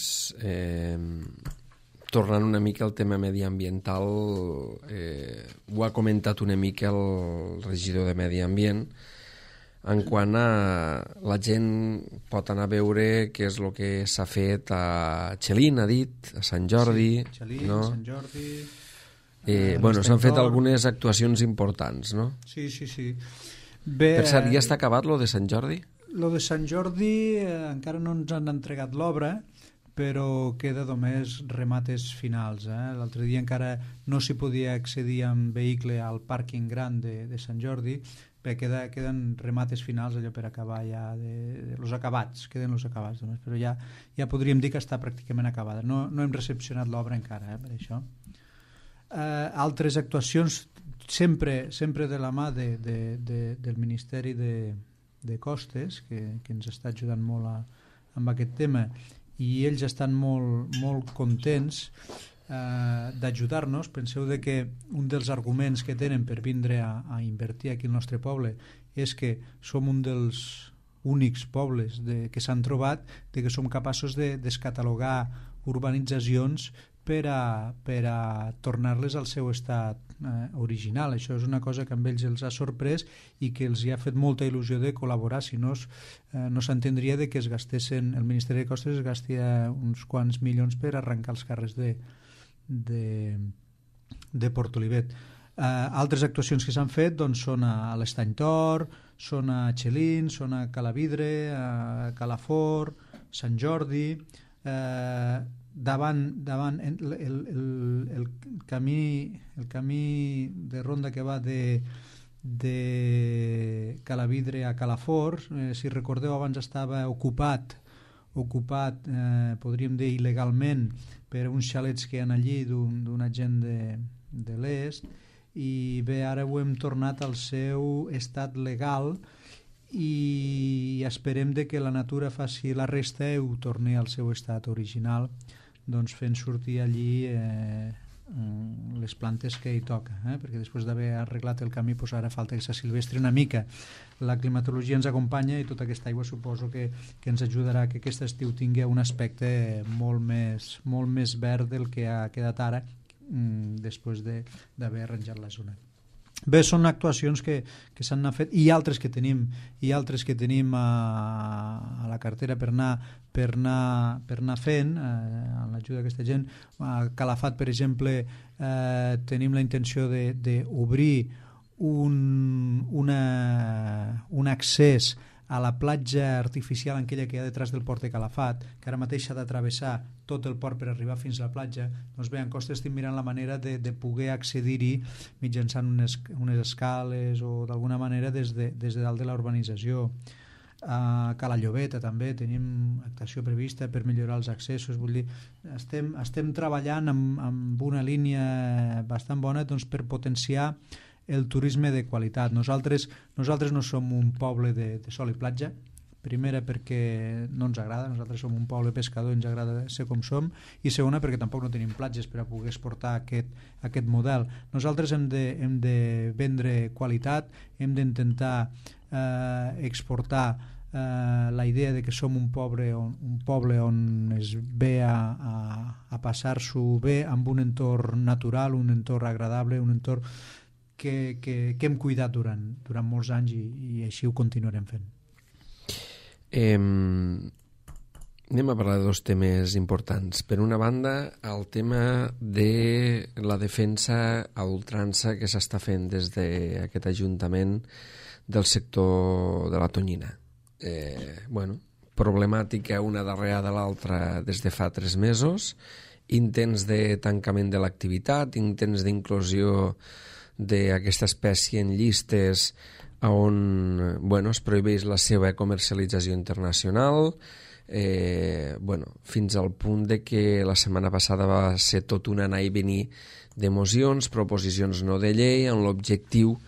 Tornant una mica al tema mediambiental, ho ha comentat una mica el regidor de Medi Ambient, en quant a la gent pot anar a veure què és el que s'ha fet a Xelin, ha dit, a Sant Jordi. Sí, Xelin, no? Sant Jordi... Bueno, s'han fet algunes actuacions importants, no? Sí. Bé, per cert, ja està acabat lo de Sant Jordi? Lo de Sant Jordi encara no ens han entregat l'obra, però queda només remates finals. L'altre dia encara no s'hi podia accedir amb vehicle al pàrquing gran de Sant Jordi, perquè queden remates finals, allò per acabar ja los acabats, queden los acabats només, però ja podríem dir que està pràcticament acabada. No hem recepcionat l'obra encara, per això. Altres actuacions sempre de la mà del Ministeri de Costes, que ens està ajudant molt amb aquest tema, i ells estan molt contents d'ajudar-nos. Penseu que un dels arguments que tenen per vindre a invertir aquí al nostre poble és que som un dels únics pobles que s'han trobat de que som capaços de descatalogar urbanitzacions per a tornar-les al seu estat original. Això és una cosa que amb ells els ha sorprès i que els hi ha fet molta il·lusió de col·laborar, si no s'entendria de que es gastessin, el Ministeri de Costes es gastia uns quants milions per arrencar els carrers de Portolivet. Altres actuacions que s'han fet doncs, són a l'Estany Tor, són a Xelin, són a Calavidre, a Calafort, Sant Jordi, davant el camí de ronda que va de Calavidre a Calafort, si recordeu abans estava ocupat, podríem dir il·legalment, per uns xalets que hi ha allí d'un agent de l'est, i bé, ara ho hem tornat al seu estat legal, i esperem de que la natura faci la resta i ho torni al seu estat original, doncs fent sortir allí les plantes que hi toca, perquè després d'haver arreglat el camí doncs ara falta que s'asilvestri una mica. La climatologia ens acompanya i tota aquesta aigua suposo que ens ajudarà a que aquest estiu tingui un aspecte molt més verd del que ha quedat ara després d'haver arranjat la zona. Bé, són actuacions que s'han anat fet i altres que tenim a la cartera per anar fent amb l'ajuda d'aquesta gent. A Calafat, per exemple, tenim la intenció d'obrir un accés a la platja artificial aquella que hi ha detrás del port de Calafat, que ara mateix s'ha d'atravessar tot el port per arribar fins a la platja. Doncs bé, en Costa estem mirant la manera de poder accedir-hi mitjançant unes escales o d'alguna manera des de dalt de la urbanització. A Cala Llobeta també tenim actuació prevista per millorar els accessos. Vull dir, estem treballant amb una línia bastant bona doncs, per potenciar el turisme de qualitat. Nosaltres no som un poble de sol i platja, primera perquè no ens agrada, nosaltres som un poble pescador, ens agrada ser com som, i segona perquè tampoc no tenim platges per a poder exportar aquest model. Nosaltres hem de vendre qualitat, hem d'intentar exportar la idea de que som un poble on es ve a passar-s'ho bé, amb un entorn natural, un entorn agradable, un entorn que hem cuidat durant molts anys i així ho continuarem fent. Anem a parlar de dos temes importants. Per una banda, el tema de la defensa a ultrança que s'està fent des d'aquest Ajuntament del sector de la tonyina. Problemàtica una darrere de l'altra des de fa 3 mesos, intents de tancament de l'activitat, intents d'inclusió d'aquesta espècie en llistes on es prohibeix la seva comercialització internacional, fins al punt de que la setmana passada va ser tot un anar i venir de mocions, proposicions no de llei, amb l'objectiu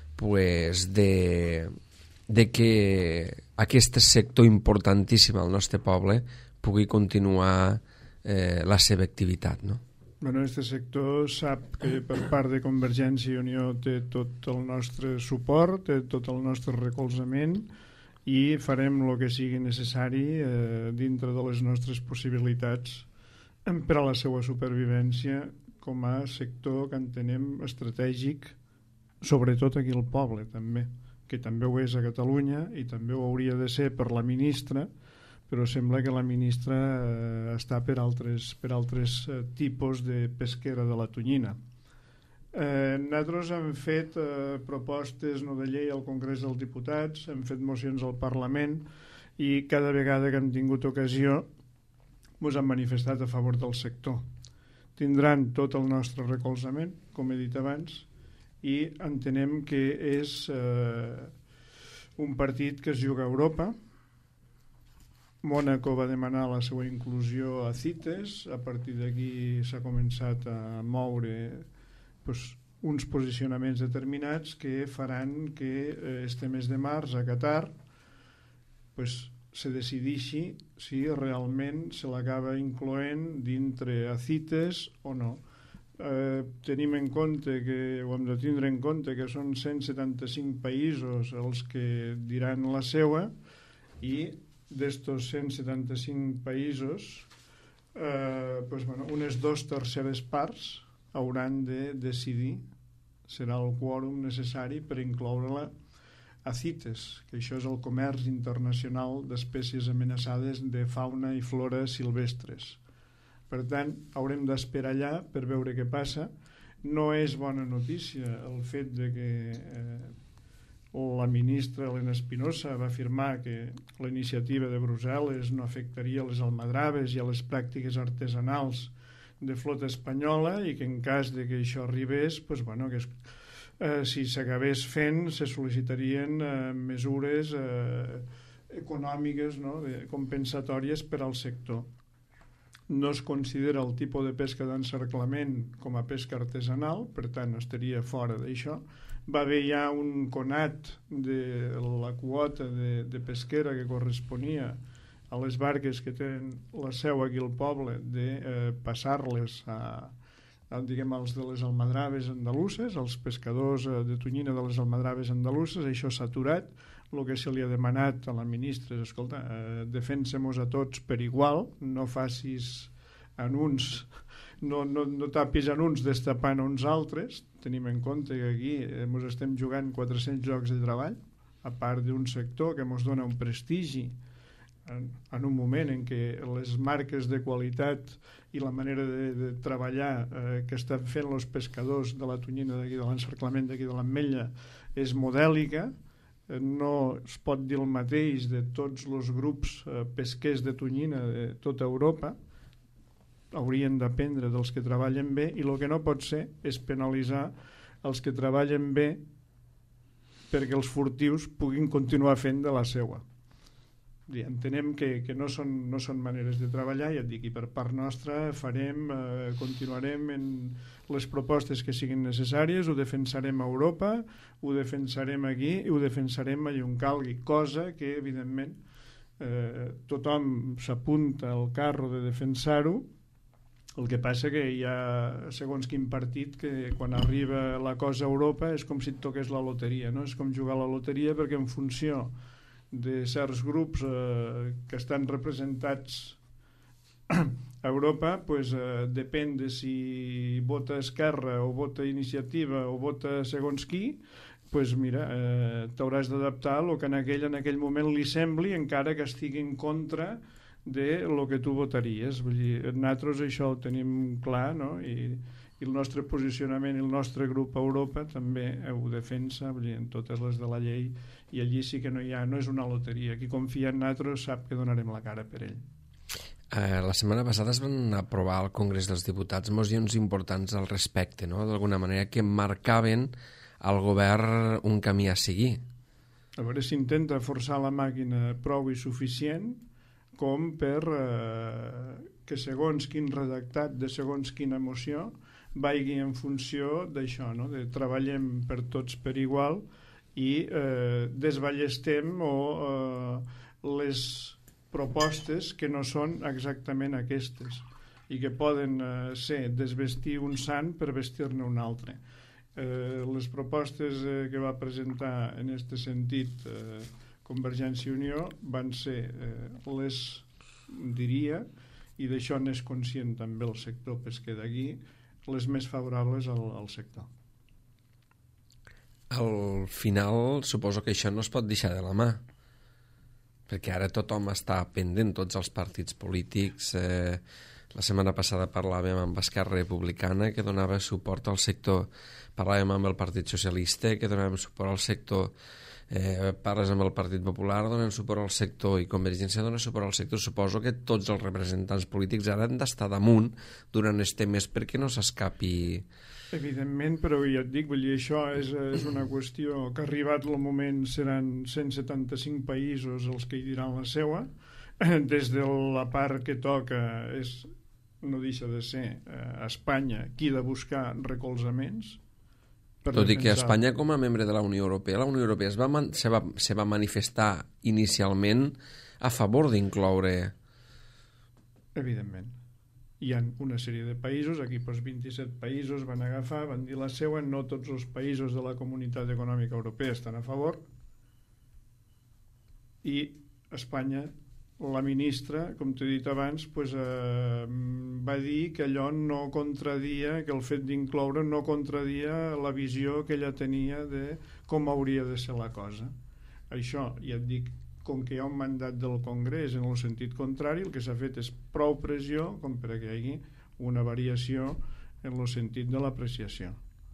de que aquest sector importantíssim al nostre poble pugui continuar la seva activitat, no? Bueno, este sector sap que per part de Convergència i Unió té tot el nostre suport, té tot el nostre recolzament i farem el que sigui necessari dintre de les nostres possibilitats per a la seva supervivència com a sector que entenem estratègic, sobretot aquí al poble també, que també ho és a Catalunya i també ho hauria de ser per la ministra, però sembla que la ministra està per altres tipus de pesquera de la tonyina. Nosaltres hem fet propostes no de llei al Congrés dels Diputats, hem fet mocions al Parlament i cada vegada que hem tingut ocasió ens hem manifestat a favor del sector. Tindran tot el nostre recolzament, com he dit abans, i entenem que és un partit que es juga a Europa. Mònaco va demanar la seva inclusió a CITES, a partir d'aquí s'ha començat a moure uns posicionaments determinats que faran que este mes de març a Qatar se decideixi si realment se l'acaba incloent dintre a CITES o no. Tenim en compte que, o hem de tindre en compte que són 175 països els que diran la seva i d'estos 175 països unes 2/3 parts hauran de decidir, serà el quòrum necessari per incloure-la a CITES, que això és el comerç internacional d'espècies amenaçades de fauna i flora silvestres. Per tant, haurem d'esperar allà per veure què passa. No és bona notícia el fet de que la ministra Elena Espinosa va afirmar que la iniciativa de Brussel·les no afectaria les almadraves i a les pràctiques artesanals de flota espanyola i que en cas de que això arribés, si s'acabés fent, se sol·licitarien mesures econòmiques, compensatòries per al sector. No es considera el tipus de pesca d'encerclament com a pesca artesanal, per tant estaria fora d'això. va haver ja un conat de la quota de pesquera que corresponia a les barques que tenen la seu aquí al poble, de passar-les diguem, als de les almadraves andaluses, als pescadors de tonyina de les almadraves andaluses. Això s'ha aturat. El que se li ha demanat a la ministra és, escolta, defensa-mos a tots per igual, no facis en uns, no tapis en uns destapant uns altres. Tenim en compte que aquí ens estem jugant 400 llocs de treball, a part d'un sector que ens dona un prestigi en un moment en què les marques de qualitat i la manera de treballar que estan fent els pescadors de la tonyina d'aquí, de l'encerclament d'aquí de l'Ametlla, és modèlica. No es pot dir el mateix de tots els grups pesquers de tonyina de tota Europa. Haurien d'aprendre dels que treballen bé, i el que no pot ser és penalitzar els que treballen bé perquè els furtius puguin continuar fent de la seua. Entenem que no són maneres de treballar, ja et dic, i per part nostra continuarem en les propostes que siguin necessàries, ho defensarem a Europa, ho defensarem aquí i ho defensarem allà on calgui, cosa que evidentment tothom s'apunta al carro de defensar-ho. El que passa que hi ha segons quin partit que quan arriba la cosa a Europa és com si et toqués la loteria, no? És com jugar a la loteria, perquè en funció de certs grups que estan representats a Europa, pues, depèn de si vota Esquerra o vota Iniciativa o vota segons qui, pues mira, t'hauràs d'adaptar a el que en aquell moment li sembli, encara que estigui en contra de lo que tu votaries. Vull dir, nosaltres això ho tenim clar, no? I el nostre posicionament i el nostre grup a Europa també ho defensa, vull dir, en totes les de la llei, i allí sí que no és una loteria. Qui confia en nosaltres sap que donarem la cara per ell. La setmana passada es van aprovar al Congrés dels Diputats mocions importants al respecte, no? D'alguna manera que marcaven al govern un camí a seguir. A veure si intenta forçar la màquina prou i suficient com per que segons quin redactat de segons quina moció vagi en funció d'això, no? De treballem per tots per igual i desballestem les propostes que no són exactament aquestes i que poden ser desvestir un sant per vestir-ne un altre. Les propostes que va presentar en aquest sentit Convergència i Unió van ser les, diria, i d'això n'és conscient també el sector pesquer d'aquí, les més favorables al sector. Al final suposo que això no es pot deixar de la mà, perquè ara tothom està pendent, tots els partits polítics. La setmana passada parlàvem amb Esquerra Republicana, que donava suport al sector, parlàvem amb el Partit Socialista, que donava suport al sector, parles amb el Partit Popular, donen suport al sector, i Convergència dona suport al sector. Suposo que tots els representants polítics ara han d'estar damunt durant els temes perquè no s'escapi. Evidentment, però ja et dic, vull dir, això és una qüestió que ha arribat el moment, seran 175 països els que hi diran la seua. Des de la part que toca no deixa de ser Espanya qui de buscar recolzaments. Tot i que Espanya, com a membre de la Unió Europea, la Unió Europea se va manifestar inicialment a favor d'incloure. Evidentment. Hi ha una sèrie de països, aquí 27 països van agafar, van dir la seua, no tots els països de la Comunitat Econòmica Europea estan a favor, i Espanya, la ministra, com t'he dit abans, va dir que allò no contradia, que el fet d'incloure no contradia la visió que ella tenia de com hauria de ser la cosa. Això, ja et dic, com que hi ha un mandat del Congrés en el sentit contrari, el que s'ha fet és prou pressió com perquè hi hagi una variació en el sentit de l'apreciació.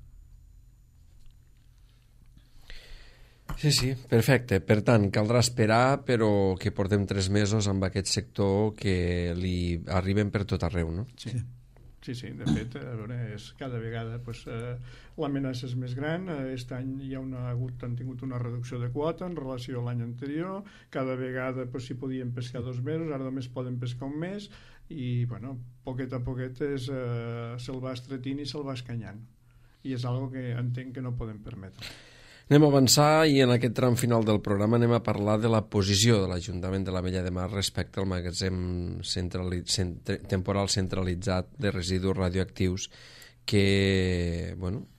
Sí, perfecte. Per tant, caldrà esperar, però que portem 3 mesos amb aquest sector que li arriben per tot arreu, no? Sí. De fet, a veure, cada vegada l'amenaça és més gran. Aquest any han tingut una reducció de quota en relació a l'any anterior. Cada vegada s'hi podien pescar 2 mesos, ara només poden pescar 1 mes, i poquet a poquet se'l va estretint i se'l va escanyant. i és algo que entenc que no podem permetre. Anem a avançar i en aquest tram final del programa anem a parlar de la posició de l'Ajuntament de l'Ametlla de Mar respecte al magatzem temporal centralitzat de residus radioactius que,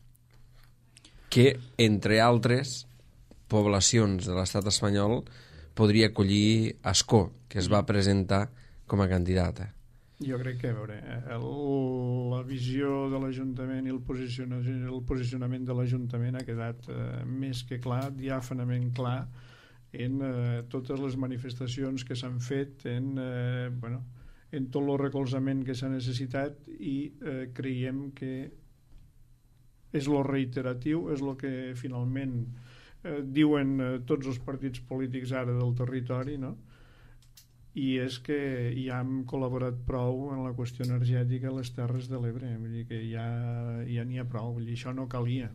entre altres poblacions de l'estat espanyol podria acollir Ascó, que es va presentar com a candidata. Jo crec que, a veure, la visió de l'Ajuntament i el posicionament de l'Ajuntament ha quedat més que clar, diàfanament clar, en totes les manifestacions que s'han fet, en tot el recolzament que s'ha necessitat, i creiem que és lo reiteratiu, és el que finalment diuen tots els partits polítics ara del territori, no? I és que ja hem col·laborat prou en la qüestió energètica a les Terres de l'Ebre, vull dir que ja n'hi ha prou, vull dir, això no calia.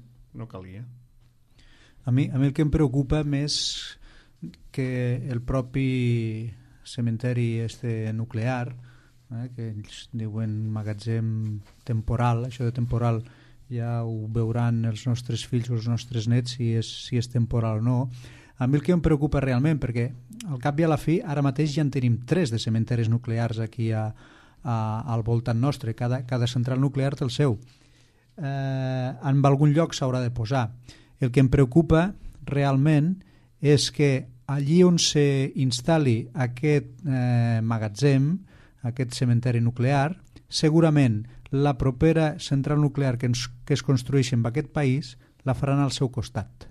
A mi el que em preocupa més que el propi cementeri nuclear, que ells diuen magatzem temporal, això de temporal ja ho veuran els nostres fills o els nostres nets si és temporal o no. A mi el que em preocupa realment, perquè al cap i a la fi ara mateix ja en tenim 3 de cementeris nuclears aquí al voltant nostre, cada central nuclear té el seu. En algun lloc s'haurà de posar. El que em preocupa realment és que allí on s'instal·li aquest magatzem, aquest cementeri nuclear, segurament la propera central nuclear que es construeixi en aquest país la faran al seu costat.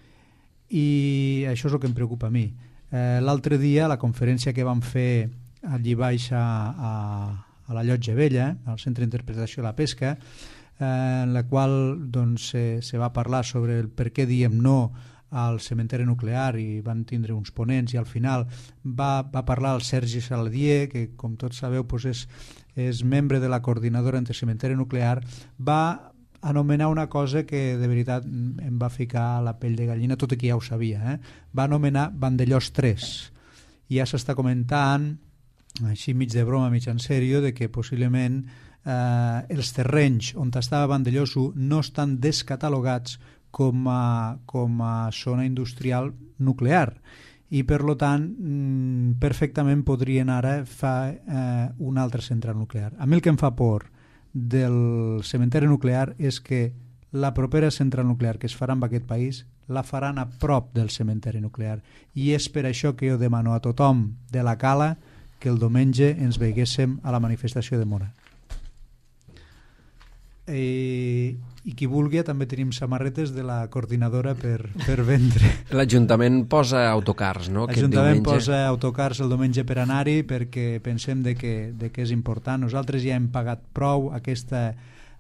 I això és el que em preocupa a mi. L'altre dia, a la conferència que vam fer allí baix a la Llotja Vella, al Centre d'Interpretació de la Pesca, en la qual se va parlar sobre el per què diem no al cementeri nuclear, i van tindre uns ponents, i al final va parlar el Sergi Saladier, que com tots sabeu és membre de la coordinadora entre cementeri nuclear, va anomenar una cosa que de veritat em va ficar la pell de gallina, tot i que ja ho sabia. Va anomenar Vandellòs 3. I ja s'està comentant, així mig de broma, mig en sèrio, de que possiblement els terrenys on estava Vandellòs 1 no estan descatalogats com a zona industrial nuclear, i per tant perfectament podrien ara fer una altra central nuclear. A mi el que em fa por del cementeri nuclear és que la propera central nuclear que es farà en aquest país la faran a prop del cementeri nuclear, i és per això que jo demano a tothom de la Cala que el diumenge ens veiguéssim a la manifestació de Mora. I qui vulgui, també tenim samarretes de la coordinadora per vendre. L'Ajuntament posa autocars, no? L'Ajuntament posa autocars el diumenge per anar-hi, perquè pensem de que és important. Nosaltres ja hem pagat prou aquesta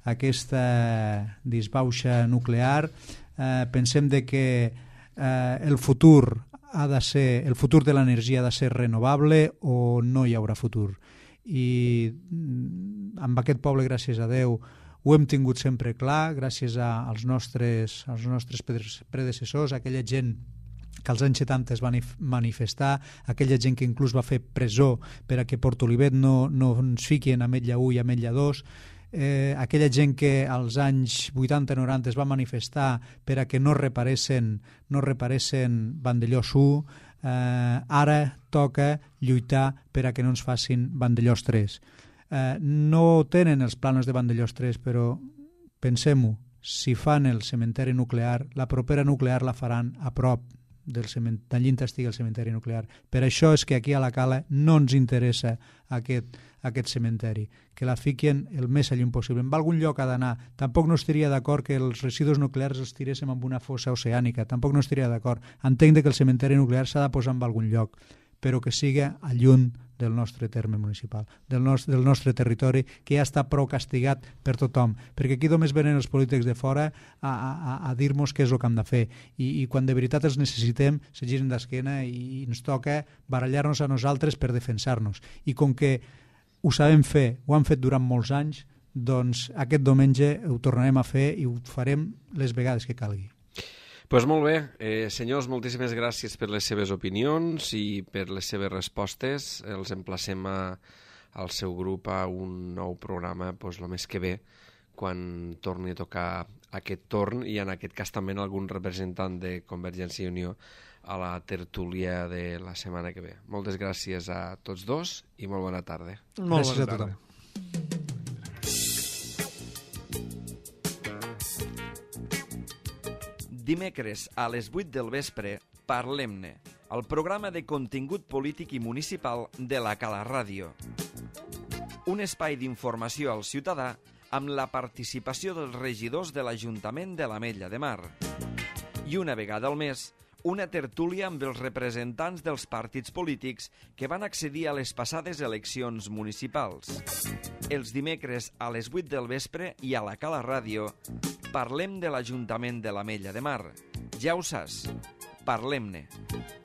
disbauxa nuclear. Pensem de que el futur de l'energia ha de ser renovable o no hi haurà futur. I amb aquest poble, gràcies a Déu, ho hem tingut sempre clar, gràcies als nostres predecessors, aquella gent que als anys 70 es va manifestar, aquella gent que inclús va fer presó per a que Port Olivet no ens fiqui en Ametlla 1 i Ametlla 2, aquella gent que als anys 80-90 es va manifestar per a que no reparessin Vandellòs 1, ara toca lluitar per a que no ens facin Vandellòs 3. No tenen els planos de Vandellòs 3, però pensem-ho, si fan el cementeri nuclear, la propera nuclear la faran a prop d'allí on estigui el cementeri nuclear. Per això és que aquí a la Cala no ens interessa aquest cementeri, que la fiquin el més lluny possible. En algun lloc ha d'anar. Tampoc no estaria d'acord que els residus nuclears els tiréssim en una fossa oceànica, tampoc no estaria d'acord. Entenc que el cementeri nuclear s'ha de posar en algun lloc, però que siga a lluny del nostre terme municipal, del nostre territori, que ja està prou castigat per tothom, perquè aquí només venen els polítics de fora a dir-nos què és el que hem de fer, i quan de veritat els necessitem se giren d'esquena i ens toca barallar-nos a nosaltres per defensar-nos. I com que ho sabem fer, ho han fet durant molts anys, doncs aquest diumenge ho tornarem a fer i ho farem les vegades que calgui. Doncs molt bé, senyors, moltíssimes gràcies per les seves opinions i per les seves respostes. Els emplacem al seu grup a un nou programa el mes que ve, quan torni a tocar aquest torn i en aquest cas també algun representant de Convergència i Unió a la tertúlia de la setmana que ve. Moltes gràcies a tots dos i molt bona tarda. Gràcies a tothom. Dimecres a les 8 del vespre, Parlem-ne, el programa de contingut polític i municipal de la Cala Ràdio. Un espai d'informació al ciutadà amb la participació dels regidors de l'Ajuntament de l'Ametlla de Mar. I una vegada al mes, una tertúlia amb els representants dels partits polítics que van accedir a les passades eleccions municipals. Els dimecres a les 8 del vespre i a la Cala Ràdio parlem de l'Ajuntament de l'Ametlla de Mar. Ja ho saps, parlem-ne.